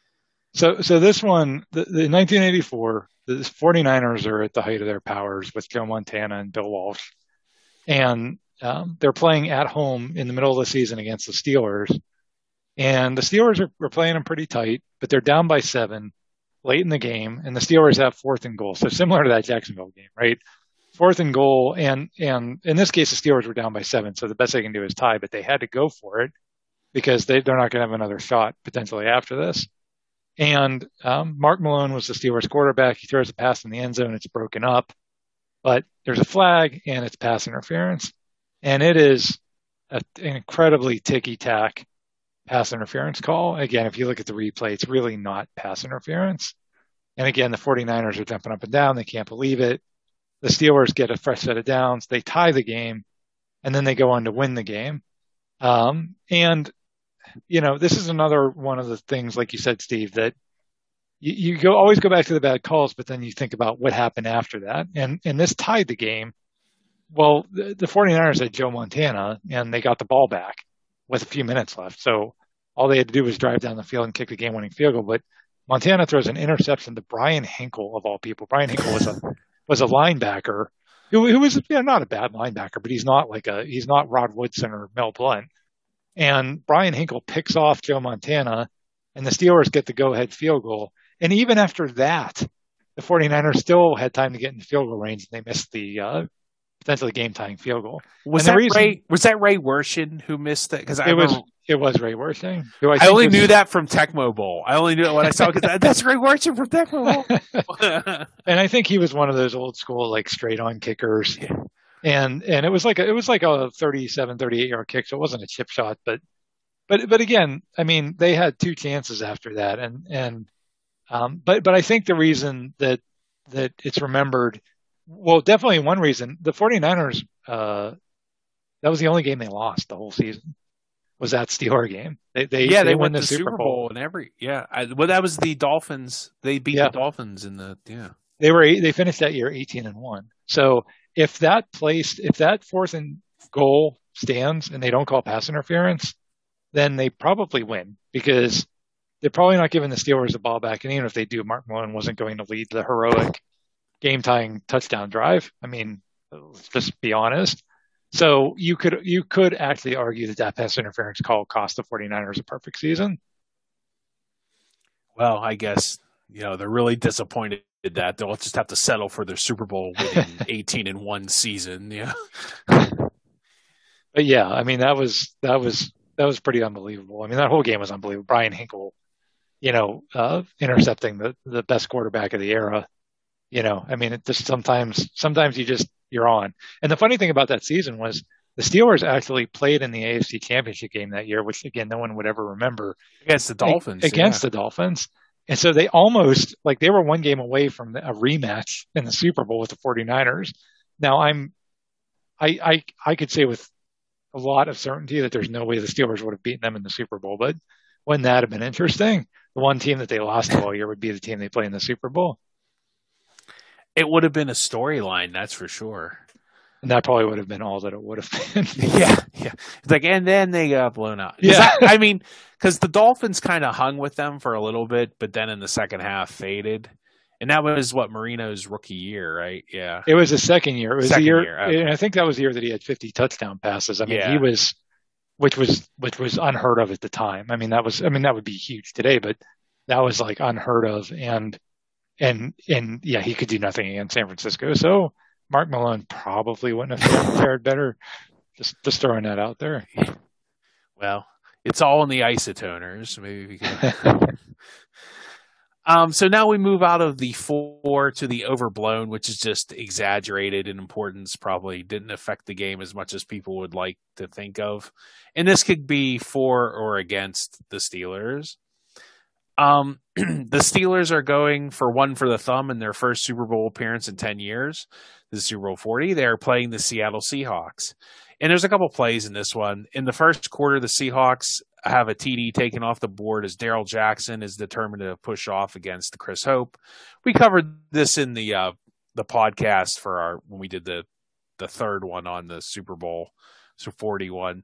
So so this one, the, the nineteen eighty-four, the 49ers are at the height of their powers with Joe Montana and Bill Walsh. And Um, they're playing at home in the middle of the season against the Steelers. And the Steelers are, are playing them pretty tight, but they're down by seven late in the game. And the Steelers have fourth and goal. So similar to that Jacksonville game, right? Fourth and goal. And, and in this case, the Steelers were down by seven. So the best they can do is tie, but they had to go for it because they, they're not going to have another shot potentially after this. And um, Mark Malone was the Steelers quarterback. He throws a pass in the end zone. It's broken up, but there's a flag and it's pass interference. And it is a, an incredibly ticky-tack pass interference call. Again, if you look at the replay, it's really not pass interference. And again, the 49ers are jumping up and down. They can't believe it. The Steelers get a fresh set of downs. They tie the game, and then they go on to win the game. Um, and, you know, this is another one of the things, like you said, Steve, that you, you go always go back to the bad calls, but then you think about what happened after that. And, and this tied the game. Well, the, the 49ers had Joe Montana, and they got the ball back with a few minutes left. So all they had to do was drive down the field and kick the game-winning field goal. But Montana throws an interception to Brian Hinkle, of all people. Brian Hinkle was a was a linebacker who, who was you know, not a bad linebacker, but he's not like a he's not Rod Woodson or Mel Blount. And Brian Hinkle picks off Joe Montana, and the Steelers get the go-ahead field goal. And even after that, the 49ers still had time to get in the field goal range, and they missed the uh, potentially game-tying field goal. Was and that reason, Ray? Was that Ray Worshin who missed it? Because I it was remember, it was Ray Worshin. Who I, I only was, knew that from Tecmo Bowl. I only knew it when I saw it. That, that's Ray Worshin from Tecmo Bowl. And I think he was one of those old school like straight-on kickers. Yeah. And and it was like a, it was like a thirty-seven, thirty-eight yard kick, so it wasn't a chip shot, but but but again, I mean, they had two chances after that, and and um, but but I think the reason that that it's remembered. Well, definitely one reason the 49ers, uh, that was the only game they lost the whole season was that Steeler game. They they, Yeah, they they won went the to Super Super Bowl. Bowl and every yeah. I, well, that was the Dolphins. They beat Yeah. the Dolphins in the yeah. They were they finished that year eighteen and one. So if that placed if that fourth and goal stands and they don't call pass interference, then they probably win because they're probably not giving the Steelers the ball back. And even if they do, Mark Malone wasn't going to lead the heroic game tying touchdown drive. I mean, let's just be honest. So you could you could actually argue that that pass interference call cost the 49ers a perfect season. Well, I guess, you know, they're really disappointed that they'll just have to settle for their Super Bowl winning eighteen and one season. Yeah. But yeah, I mean, that was, that was, that was pretty unbelievable. I mean, that whole game was unbelievable. Brian Hinkle, you know, uh, intercepting the, the best quarterback of the era. You know, I mean, it just sometimes, sometimes you just, you're on. And the funny thing about that season was the Steelers actually played in the A F C Championship game that year, which again, no one would ever remember. Against the Dolphins. Against yeah. the Dolphins. And so they almost, like they were one game away from a rematch in the Super Bowl with the 49ers. Now I'm, I, I, I could say with a lot of certainty that there's no way the Steelers would have beaten them in the Super Bowl, but wouldn't that have been interesting? The one team that they lost to all year would be the team they play in the Super Bowl. It would have been a storyline, that's for sure. And that probably would have been all that it would have been. yeah, yeah. It's like, and then they got blown out. Yeah. I, I mean, because the Dolphins kind of hung with them for a little bit, but then in the second half faded. And that was what Marino's rookie year, right? Yeah. It was the second year. It was second the year, year. Okay. and I think that was the year that he had fifty touchdown passes. I mean, yeah. he was, which was which was unheard of at the time. I mean, that was, I mean, that would be huge today, but that was like unheard of. And and and yeah, he could do nothing against San Francisco. So Mark Malone probably wouldn't have fared better. Just just throwing that out there. Well, it's all in the isotoners. Maybe we can. um. So now we move out of the four to the overblown, which is just exaggerated in importance. Probably didn't affect the game as much as people would like to think of. And this could be for or against the Steelers. Um, the Steelers are going for one for the thumb in their first Super Bowl appearance in ten years. This is Super Bowl forty. They are playing the Seattle Seahawks. And there's a couple plays in this one. In the first quarter, the Seahawks have a T D taken off the board as Darrell Jackson is determined to push off against Chris Hope. We covered this in the uh, the podcast for our when we did the the third one on the Super Bowl, so forty-one.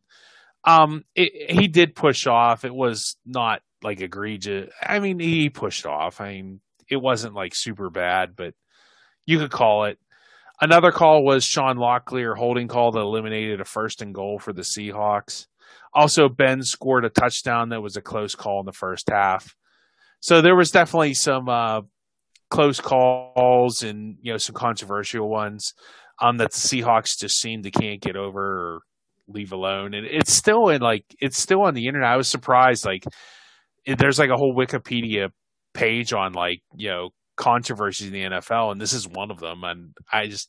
Um, it, he did push off. It was not like egregious. I mean, he pushed off. I mean, it wasn't like super bad, but you could call it. Another call was Sean Locklear holding call that eliminated a first and goal for the Seahawks. Also, Ben scored a touchdown that was a close call in the first half. So there was definitely some uh, close calls and, you know, some controversial ones um, that the Seahawks just seemed to can't get over or leave alone. And it's still in like it's still on the internet. I was surprised. Like it, there's like a whole Wikipedia page on like, you know, controversies in the N F L, and this is one of them. And I just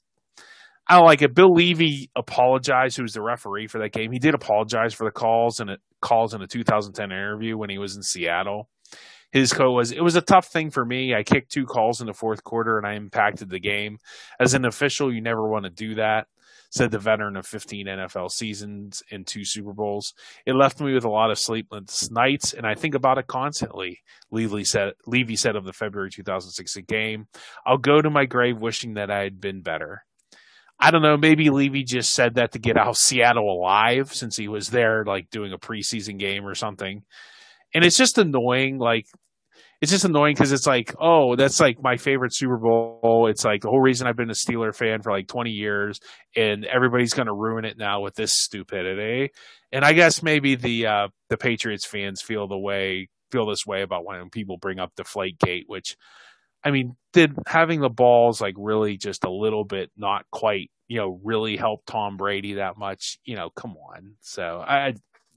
I don't like it. Bill Levy apologized, who was the referee for that game. He did apologize for the calls and it calls in a two thousand ten interview when he was in Seattle. His quote was, "It was a tough thing for me. I kicked two calls in the fourth quarter and I impacted the game. As an official, you never want to do that," said the veteran of fifteen N F L seasons and two Super Bowls. "It left me with a lot of sleepless nights, and I think about it constantly," Levy said, Levy said of the February two thousand six game. "I'll go to my grave wishing that I had been better." I don't know, maybe Levy just said that to get out of Seattle alive since he was there like doing a preseason game or something. And it's just annoying, like, it's just annoying because it's like, oh, that's like my favorite Super Bowl. It's like the whole reason I've been a Steeler fan for like twenty years, and everybody's going to ruin it now with this stupidity. And I guess maybe the uh, the Patriots fans feel the way feel this way about when people bring up Deflategate, which, I mean, did having the balls like really just a little bit not quite, you know, really help Tom Brady that much? You know, come on. So I.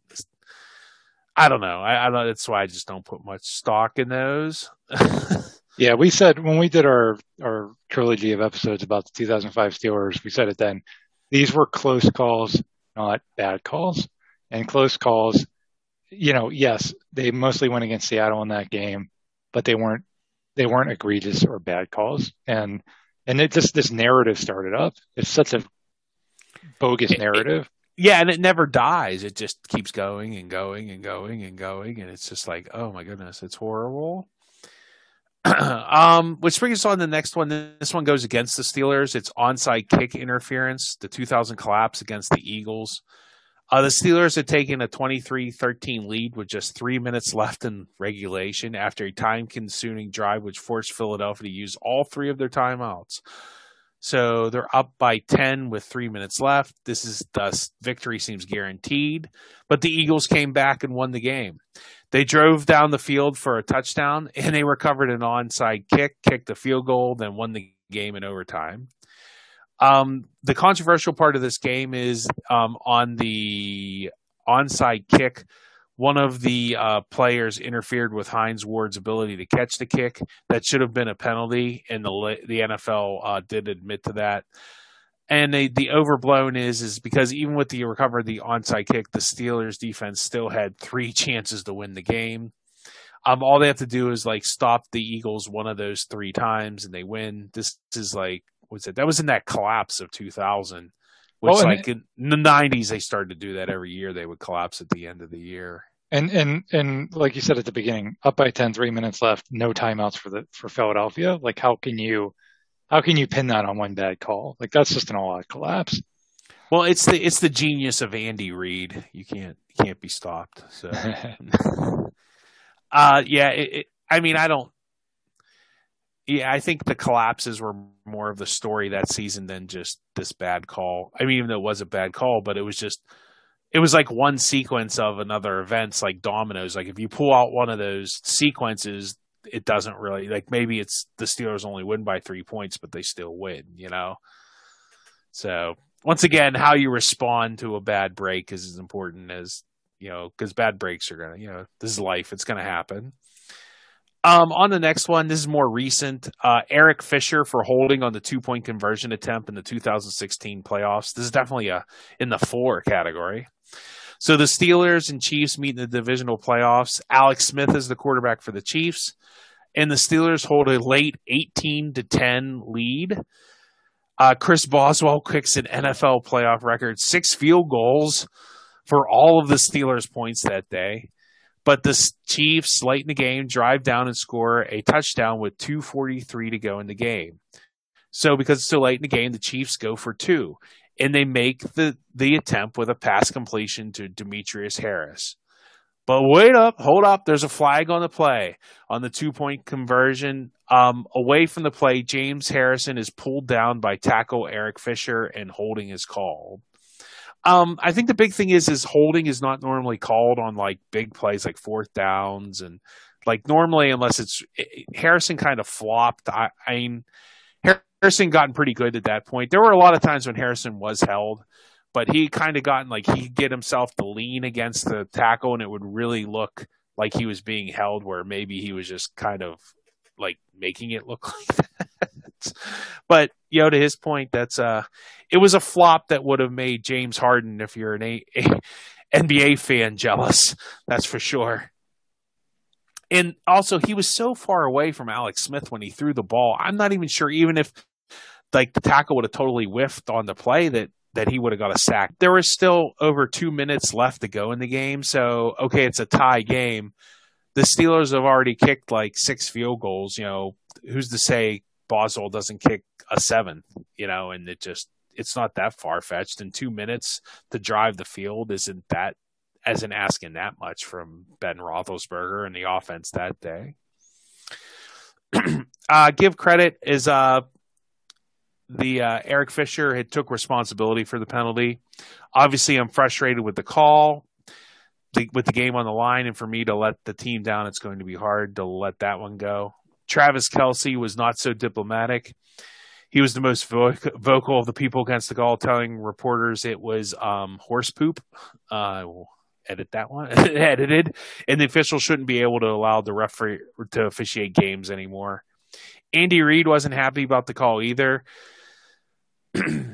I don't know. I, I don't. That's why I just don't put much stock in those. Yeah, we said when we did our our trilogy of episodes about the two thousand five Steelers, we said it then. These were close calls, not bad calls. And close calls, you know, yes, they mostly went against Seattle in that game, but they weren't they weren't egregious or bad calls. And and it just this narrative started up. It's such a bogus It, it, narrative. yeah, and it never dies. It just keeps going and going and going and going, and it's just like, oh my goodness, it's horrible. um, which brings us on to the next one. This one goes against the Steelers. It's onside kick interference, the two thousand collapse against the Eagles. Uh, the Steelers had taken a twenty-three thirteen lead with just three minutes left in regulation after a time-consuming drive which forced Philadelphia to use all three of their timeouts. So they're up by ten with three minutes left. This is thus victory seems guaranteed, but the Eagles came back and won the game. They drove down the field for a touchdown, and they recovered an onside kick, kicked a field goal, then won the game in overtime. Um, the controversial part of this game is um, on the onside kick, one of the uh, players interfered with Hines Ward's ability to catch the kick. That should have been a penalty, and the the N F L uh, did admit to that. And they, the overblown is is because even with the recovery of the onside kick, the Steelers defense still had three chances to win the game. Um, all they have to do is like stop the Eagles one of those three times, and they win. This is like what's it? That was in that collapse of two thousand, which oh, like it, in the nineties they started to do that every year. They would collapse at the end of the year. And and and like you said at the beginning, up by ten, three minutes left, no timeouts for the for Philadelphia. Like how can you how can you pin that on one bad call? Like that's just an all-out collapse. Well, it's the it's the genius of Andy Reid. You can't you can't be stopped. So, uh, yeah. It, it, I mean, I don't. Yeah, I think the collapses were more of the story that season than just this bad call. I mean, even though it was a bad call, but it was just. It was like one sequence of another events, like dominoes. Like if you pull out one of those sequences, it doesn't really like maybe it's the Steelers only win by three points, but they still win, you know? So once again, how you respond to a bad break is as important as, you know, because bad breaks are going to, you know, this is life. It's going to happen. Um, on the next one, this is more recent. Uh, Eric Fisher for holding on the two-point conversion attempt in the two thousand sixteen playoffs. This is definitely a in the four category. So the Steelers and Chiefs meet in the divisional playoffs. Alex Smith is the quarterback for the Chiefs, and the Steelers hold a late eighteen to ten lead. Uh, Chris Boswell kicks an N F L playoff record, six field goals for all of the Steelers' points that day. But the Chiefs, late in the game, drive down and score a touchdown with two forty-three to go in the game. So because it's so late in the game, the Chiefs go for two. And they make the, the attempt with a pass completion to Demetrius Harris. But wait up, hold up. There's a flag on the play. On the two-point conversion, um, away from the play, James Harrison is pulled down by tackle Eric Fisher, and holding is called. Um, I think the big thing is, is holding is not normally called on like big plays like fourth downs and like normally unless it's it, Harrison kind of flopped. I, I mean, Harrison gotten pretty good at that point. There were a lot of times when Harrison was held, but he kind of gotten like he could get himself to lean against the tackle and it would really look like he was being held where maybe he was just kind of like making it look like that. But, you know, to his point, that's uh, it was a flop that would have made James Harden, if you're an a- a- N B A fan, jealous. That's for sure. And also, he was so far away from Alex Smith when he threw the ball. I'm not even sure, even if like the tackle would have totally whiffed on the play, that that he would have got a sack. There was still over two minutes left to go in the game. So, okay, it's a tie game. The Steelers have already kicked like six field goals. You know, who's to say Boswell doesn't kick a seventh, you know, and it just, it's not that far-fetched. In two minutes to drive the field isn't that, isn't asking that much from Ben Roethlisberger and the offense that day. uh, give credit is uh, the uh, Eric Fisher had took responsibility for the penalty. Obviously, I'm frustrated with the call, the, with the game on the line, and for me to let the team down, it's going to be hard to let that one go. Travis Kelce was not so diplomatic. He was the most vo- vocal of the people against the call, telling reporters it was um, horse poop. Uh, we'll edit that one. Edited. And the officials shouldn't be able to allow the referee to officiate games anymore. Andy Reid wasn't happy about the call either.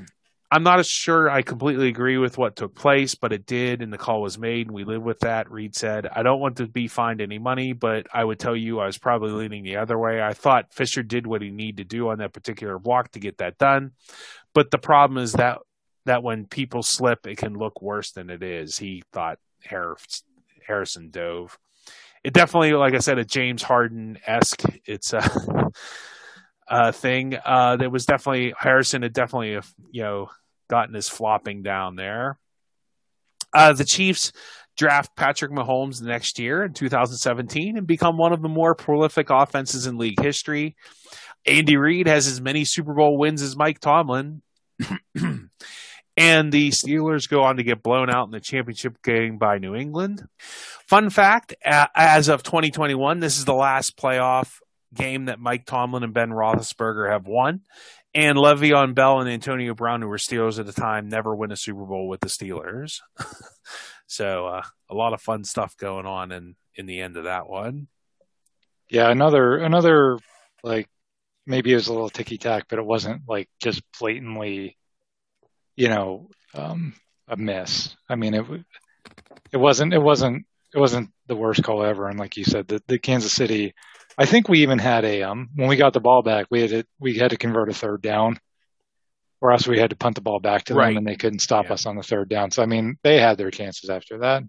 I'm not sure I completely agree with what took place, but it did, and the call was made, and we live with that. Reed said, I don't want to be fined any money, but I would tell you I was probably leaning the other way. I thought Fisher did what he needed to do on that particular block to get that done. But the problem is that that when people slip, it can look worse than it is. He thought Harrison dove. It definitely, like I said, a James Harden-esque. It's a, a thing. Uh, there was definitely, Harrison had definitely, you know, gotten his flopping down there. Uh, the Chiefs draft Patrick Mahomes the next year in two thousand seventeen and become one of the more prolific offenses in league history. Andy Reid has as many Super Bowl wins as Mike Tomlin. And the Steelers go on to get blown out in the championship game by New England. Fun fact, as of twenty twenty-one, this is the last playoff game that Mike Tomlin and Ben Roethlisberger have won. And Le'Veon Bell and Antonio Brown, who were Steelers at the time, never win a Super Bowl with the Steelers. So uh, a lot of fun stuff going on in, in the end of that one. Yeah, another, another like, maybe it was a little ticky-tack, but it wasn't like just blatantly, you know, um, a miss. I mean, it it wasn't it wasn't it wasn't the worst call ever. And like you said, the, the Kansas City, I think we even had a um when we got the ball back, we had to we had to convert a third down, or else we had to punt the ball back to them, right. and they couldn't stop yeah. us on the third down. So I mean, they had their chances after that.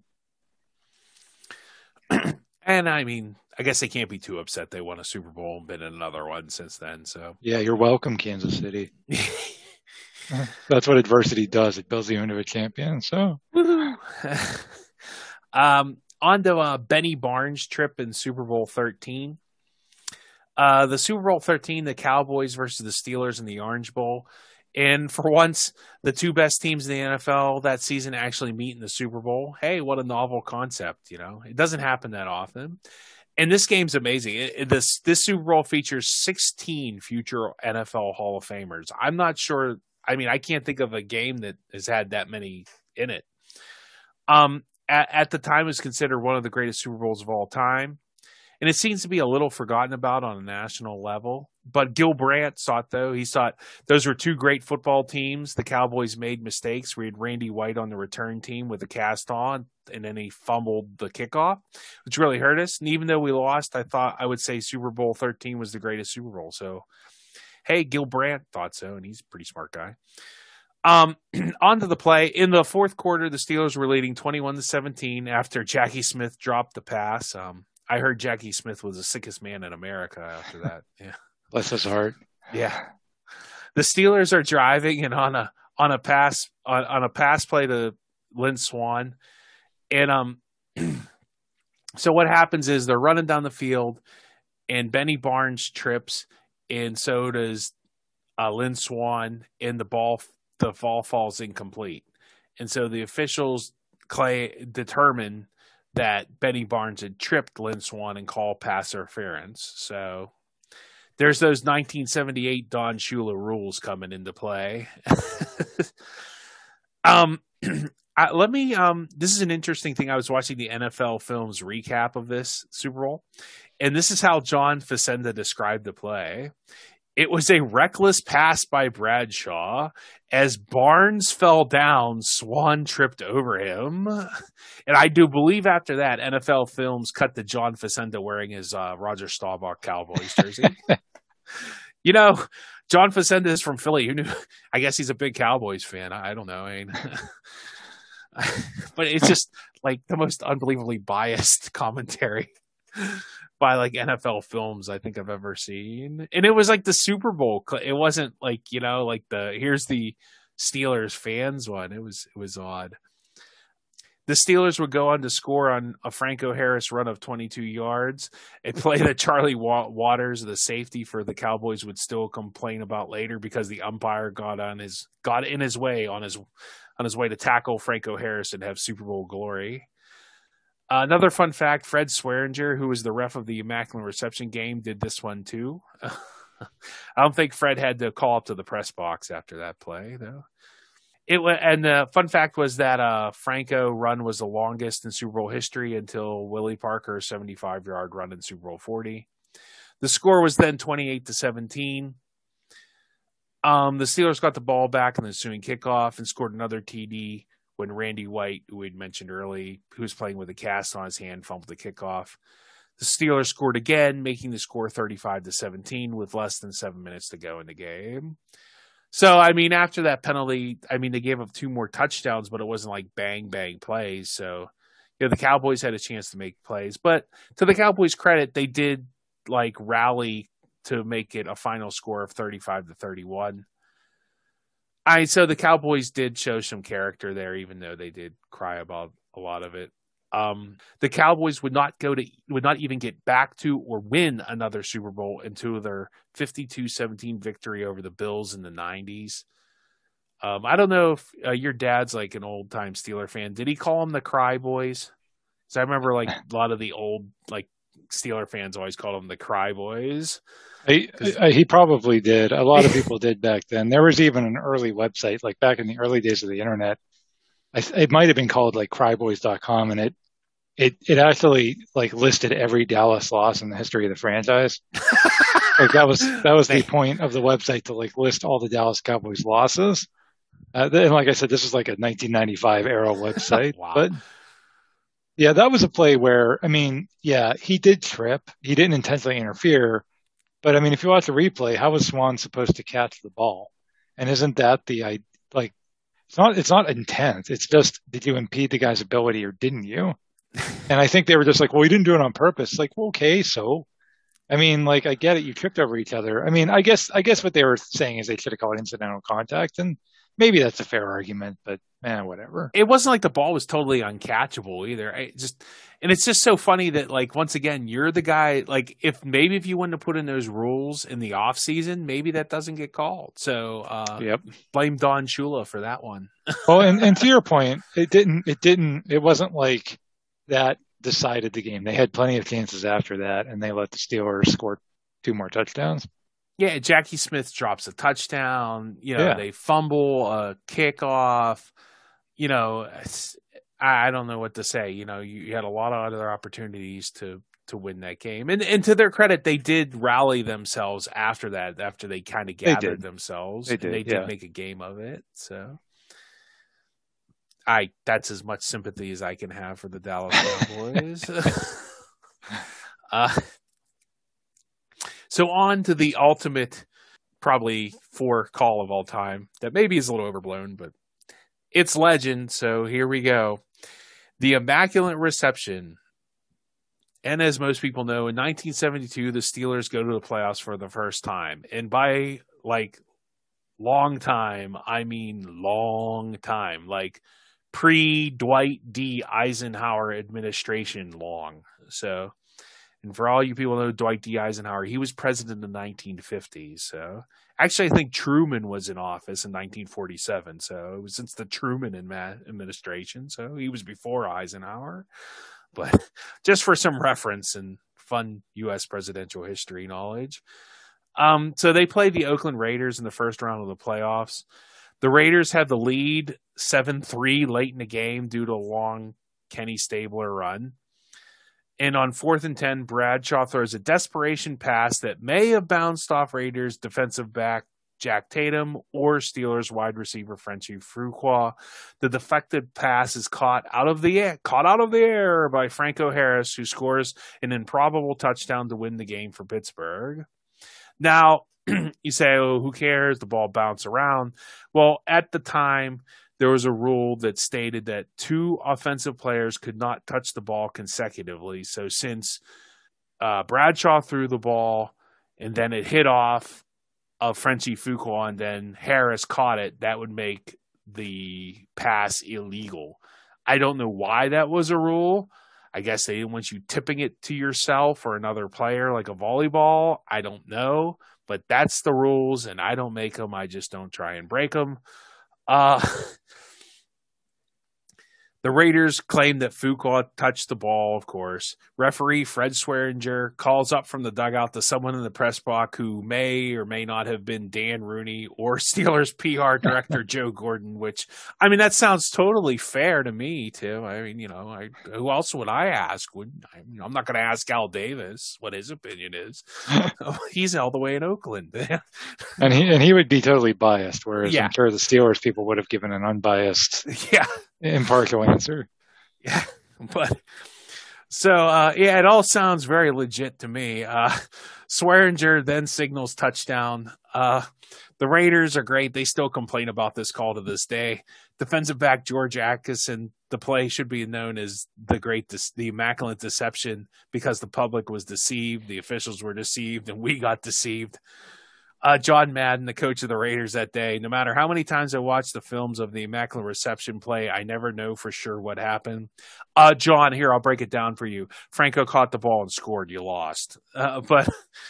And I mean, I guess they can't be too upset. They won a Super Bowl and been in another one since then. So yeah, you're welcome, Kansas City. That's what adversity does. It builds you into a champion. So, um, on to uh, Benny Barnes' trip in Super Bowl thirteen. Uh, the Super Bowl thirteen, the Cowboys versus the Steelers in the Orange Bowl. And for once, the two best teams in the N F L that season actually meet in the Super Bowl. Hey, what a novel concept, you know. It doesn't happen that often. And this game's amazing. It, it, this this Super Bowl features sixteen future N F L Hall of Famers. I'm not sure. I mean, I can't think of a game that has had that many in it. Um, at, at the time, it was considered one of the greatest Super Bowls of all time. And it seems to be a little forgotten about on a national level. But Gil Brandt thought, though, he thought those were two great football teams. The Cowboys made mistakes. We had Randy White on the return team with a cast on, and then he fumbled the kickoff, which really hurt us. And even though we lost, I thought I would say Super Bowl thirteen was the greatest Super Bowl. So, hey, Gil Brandt thought so, and he's a pretty smart guy. Um, on to the play. In the fourth quarter, the Steelers were leading twenty-one to seventeen after Jackie Smith dropped the pass. Um, I heard Jackie Smith was the sickest man in America after that. Yeah. Bless his heart. Yeah. The Steelers are driving and on a on a pass on, on a pass play to Lynn Swann. And um so what happens is they're running down the field and Benny Barnes trips, and so does uh, Lynn Swann, and the ball the ball falls incomplete. And so the officials clay determine that Benny Barnes had tripped Lynn Swann and called pass interference. So there's those nineteen seventy-eight Don Shula rules coming into play. um, I, let me. Um, this is an interesting thing. I was watching the N F L Films recap of this Super Bowl, and this is how John Facenda described the play. It was a reckless pass by Bradshaw. As Barnes fell down, Swann tripped over him. And I do believe after that, N F L Films cut to John Facenda wearing his uh, Roger Staubach Cowboys jersey. You know, John Facenda is from Philly. Who knew? I guess he's a big Cowboys fan. I, I don't know. I mean, but it's just like the most unbelievably biased commentary by like N F L Films I think I've ever seen. And it was like the Super Bowl. It wasn't like, you know, like the here's the Steelers fans one. It was it was odd. The Steelers would go on to score on a Franco Harris run of twenty-two yards. A play that Charlie Waters, the safety for the Cowboys, would still complain about later because the umpire got on his got in his way on his on his way to tackle Franco Harris and have Super Bowl glory. Uh, another fun fact, Fred Swearinger, who was the ref of the Immaculate Reception game, did this one too. I don't think Fred had to call up to the press box after that play, though. It was, and the fun fact was that uh, Franco run was the longest in Super Bowl history until Willie Parker's seventy-five-yard run in Super Bowl forty. The score was then twenty-eight to seventeen. Um, the Steelers got the ball back in the ensuing kickoff and scored another T D when Randy White, who we'd mentioned early, who was playing with a cast on his hand, fumbled the kickoff. The Steelers scored again, making the score thirty-five to seventeen with less than seven minutes to go in the game. So, I mean, after that penalty, I mean, they gave up two more touchdowns, but it wasn't like bang, bang plays. So, you know, the Cowboys had a chance to make plays. But to the Cowboys' credit, they did, like, rally to make it a final score of thirty-five to thirty-one. I so the Cowboys did show some character there, even though they did cry about a lot of it. Um, the Cowboys would not go to would not even get back to or win another Super Bowl until their fifty-two seventeen victory over the Bills in the nineties. Um, I don't know if uh, your dad's like an old time Steeler fan. Did he call them the Cry Boys? Because I remember like a lot of the old like Steeler fans always called them the Cry Boys. He, he probably did. A lot of people did back then. There was even an early website, like back in the early days of the internet. I, it might have been called like cry boys dot com, and it it it actually like listed every Dallas loss in the history of the franchise. Like that was that was the point of the website, to like list all the Dallas Cowboys losses. Uh, and like I said, this was like a nineteen ninety-five era website. Wow. But yeah, that was a play where, I mean, yeah, he did trip. He didn't intentionally interfere. But I mean, if you watch the replay, how was Swan supposed to catch the ball? And isn't that the like? It's not. It's not intent. It's just, did you impede the guy's ability or didn't you? And I think they were just like, well, we didn't do it on purpose. Like, well, okay, so I mean, like, I get it. You tripped over each other. I mean, I guess I guess what they were saying is they should have called incidental contact, and maybe that's a fair argument. But man, whatever. It wasn't like the ball was totally uncatchable either. I just, and it's just so funny that, like, once again, you're the guy, like, if maybe if you wouldn't have put in those rules in the off season, maybe that doesn't get called. So, uh, yep. Blame Don Shula for that one. Well, and, and to your point, it didn't, it didn't, it wasn't like that decided the game. They had plenty of chances after that, and they let the Steelers score two more touchdowns. Yeah, Jackie Smith drops a touchdown. You know, yeah. They fumble a kickoff. You know, I don't know what to say. You know, you, you had a lot of other opportunities to to win that game, and and to their credit, they did rally themselves after that. After they kind of gathered they themselves, they did, and they did yeah. make a game of it. So, I that's as much sympathy as I can have for the Dallas Cowboys. uh, so on to the ultimate, probably four call of all time. That maybe is a little overblown, but it's legend. So here we go. The Immaculate Reception. And as most people know, in nineteen seventy-two, the Steelers go to the playoffs for the first time. And by, like, long time, I mean long time. Like, pre-Dwight D. Eisenhower administration long. So, and for all you people who know Dwight D. Eisenhower, he was president in the nineteen fifties. So, actually, I think Truman was in office in nineteen forty-seven. So, it was since the Truman administration. So, he was before Eisenhower. But just for some reference and fun U S presidential history knowledge. Um, so, they played the Oakland Raiders in the first round of the playoffs. The Raiders had the lead seven three late in the game due to a long Kenny Stabler run. And on fourth and ten, Bradshaw throws a desperation pass that may have bounced off Raiders defensive back Jack Tatum or Steelers wide receiver Frenchie Fuqua. The deflected pass is caught out of the air, caught out of the air by Franco Harris, who scores an improbable touchdown to win the game for Pittsburgh. Now, you say, oh, who cares? The ball bounced around. Well, at the time, there was a rule that stated that two offensive players could not touch the ball consecutively. So since uh, Bradshaw threw the ball and then it hit off of Frenchie Fuqua and then Harris caught it, that would make the pass illegal. I don't know why that was a rule. I guess they didn't want you tipping it to yourself or another player like a volleyball. I don't know. But that's the rules, and I don't make them. I just don't try and break them. Uh, The Raiders claim that Fuqua touched the ball, of course. Referee Fred Swearinger calls up from the dugout to someone in the press box who may or may not have been Dan Rooney or Steelers P R director Joe Gordon, which, I mean, that sounds totally fair to me, Tim. I mean, you know, I, who else would I ask? Would, I, you know, I'm not going to ask Al Davis what his opinion is. He's all the way in Oakland. and, he, and he would be totally biased, whereas yeah. I'm sure the Steelers people would have given an unbiased yeah. impartial answer. Yeah, but so uh, yeah, it all sounds very legit to me. Uh, Swearinger then signals touchdown. Uh, the Raiders are great; they still complain about this call to this day. Defensive back George Atkinson. The play should be known as the great, the immaculate deception, because the public was deceived, the officials were deceived, and we got deceived. Uh, John Madden, the coach of the Raiders that day, no matter how many times I watch the films of the Immaculate Reception play, I never know for sure what happened. Uh, John, here, I'll break it down for you. Franco caught the ball and scored. You lost. Uh, but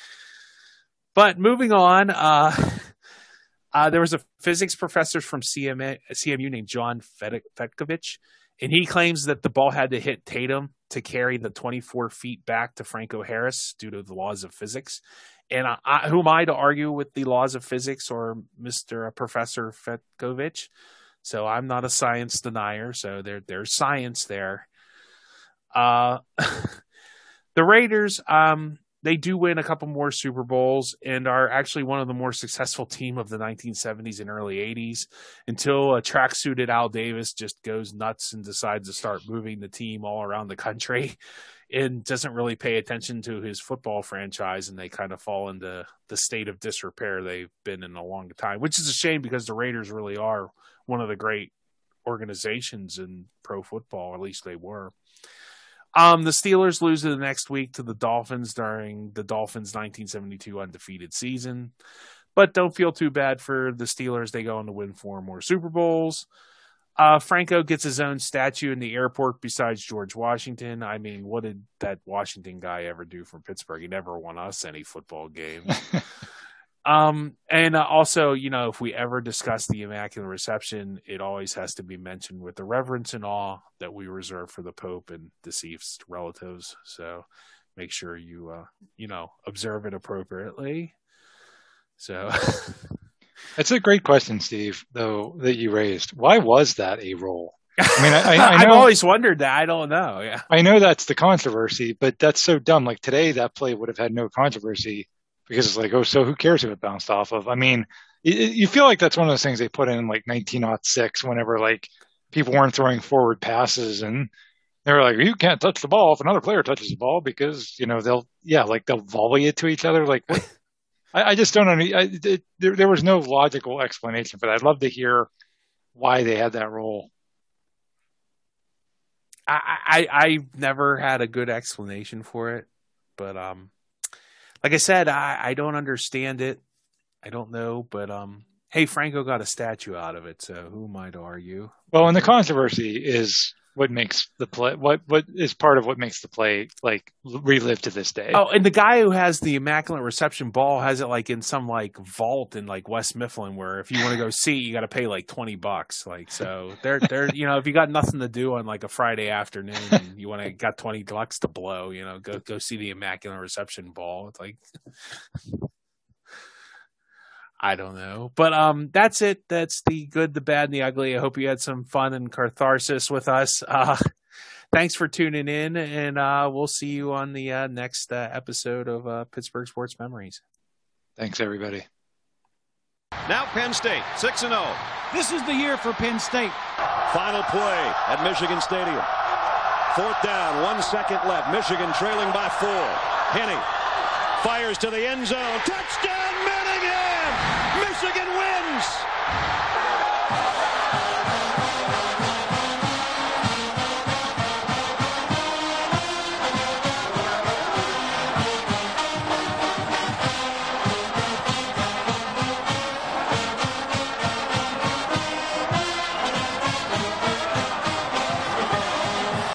but moving on, uh, uh, there was a physics professor from C M A, C M U named John Fetkovich, and he claims that the ball had to hit Tatum to carry the twenty-four feet back to Franco Harris due to the laws of physics. And I, I, who am I to argue with the laws of physics or Mister Professor Fetkovich? So I'm not a science denier. So there, there's science there. Uh, the Raiders, um, they do win a couple more Super Bowls and are actually one of the more successful team of the nineteen seventies and early eighties until a tracksuited Al Davis just goes nuts and decides to start moving the team all around the country and doesn't really pay attention to his football franchise, and they kind of fall into the state of disrepair they've been in a long time, which is a shame because the Raiders really are one of the great organizations in pro football, or at least they were. Um, the Steelers lose the next week to the Dolphins during the Dolphins' nineteen seventy-two undefeated season, but don't feel too bad for the Steelers. They go on to win four more Super Bowls. Uh, Franco gets his own statue in the airport besides George Washington. I mean, what did that Washington guy ever do for Pittsburgh? He never won us any football games. um, and uh, also, you know, if we ever discuss the Immaculate Reception, it always has to be mentioned with the reverence and awe that we reserve for the Pope and deceased relatives. So make sure you, uh, you know, observe it appropriately. So... That's a great question, Steve, though, that you raised. Why was that a role? I mean, I, I know, I've always wondered that. I don't know. Yeah, I know that's the controversy, but that's so dumb. Like today, that play would have had no controversy because it's like, oh, so who cares who it bounced off of? I mean, it, you feel like that's one of those things they put in like nineteen oh six whenever like people weren't throwing forward passes and they were like, you can't touch the ball if another player touches the ball because, you know, they'll, yeah, like they'll volley it to each other. Like, what? I, I just don't know. I, it, there, there was no logical explanation for that. I'd love to hear why they had that role. I, I, I never had a good explanation for it, but um, like I said, I, I don't understand it. I don't know, but um, hey, Franco got a statue out of it, so who am I to argue? Well, and the controversy is what makes the play, what what is part of what makes the play like relive to this day. Oh, and the guy who has the Immaculate Reception ball has it like in some like vault in like West Mifflin, where if you want to go see it, you got to pay like twenty bucks. Like, so they're they're you know, if you got nothing to do on like a Friday afternoon and you want to got twenty bucks to blow, you know, go go see the Immaculate Reception ball. It's like. I don't know. But um, that's it. That's the good, the bad, and the ugly. I hope you had some fun and catharsis with us. Uh, thanks for tuning in, and uh, we'll see you on the uh, next uh, episode of uh, Pittsburgh Sports Memories. Thanks, everybody. Now Penn State, six and oh. This is the year for Penn State. Final play at Michigan Stadium. Fourth down, one second left. Michigan trailing by four. Henne fires to the end zone. Touchdown, Manningham! Michigan wins!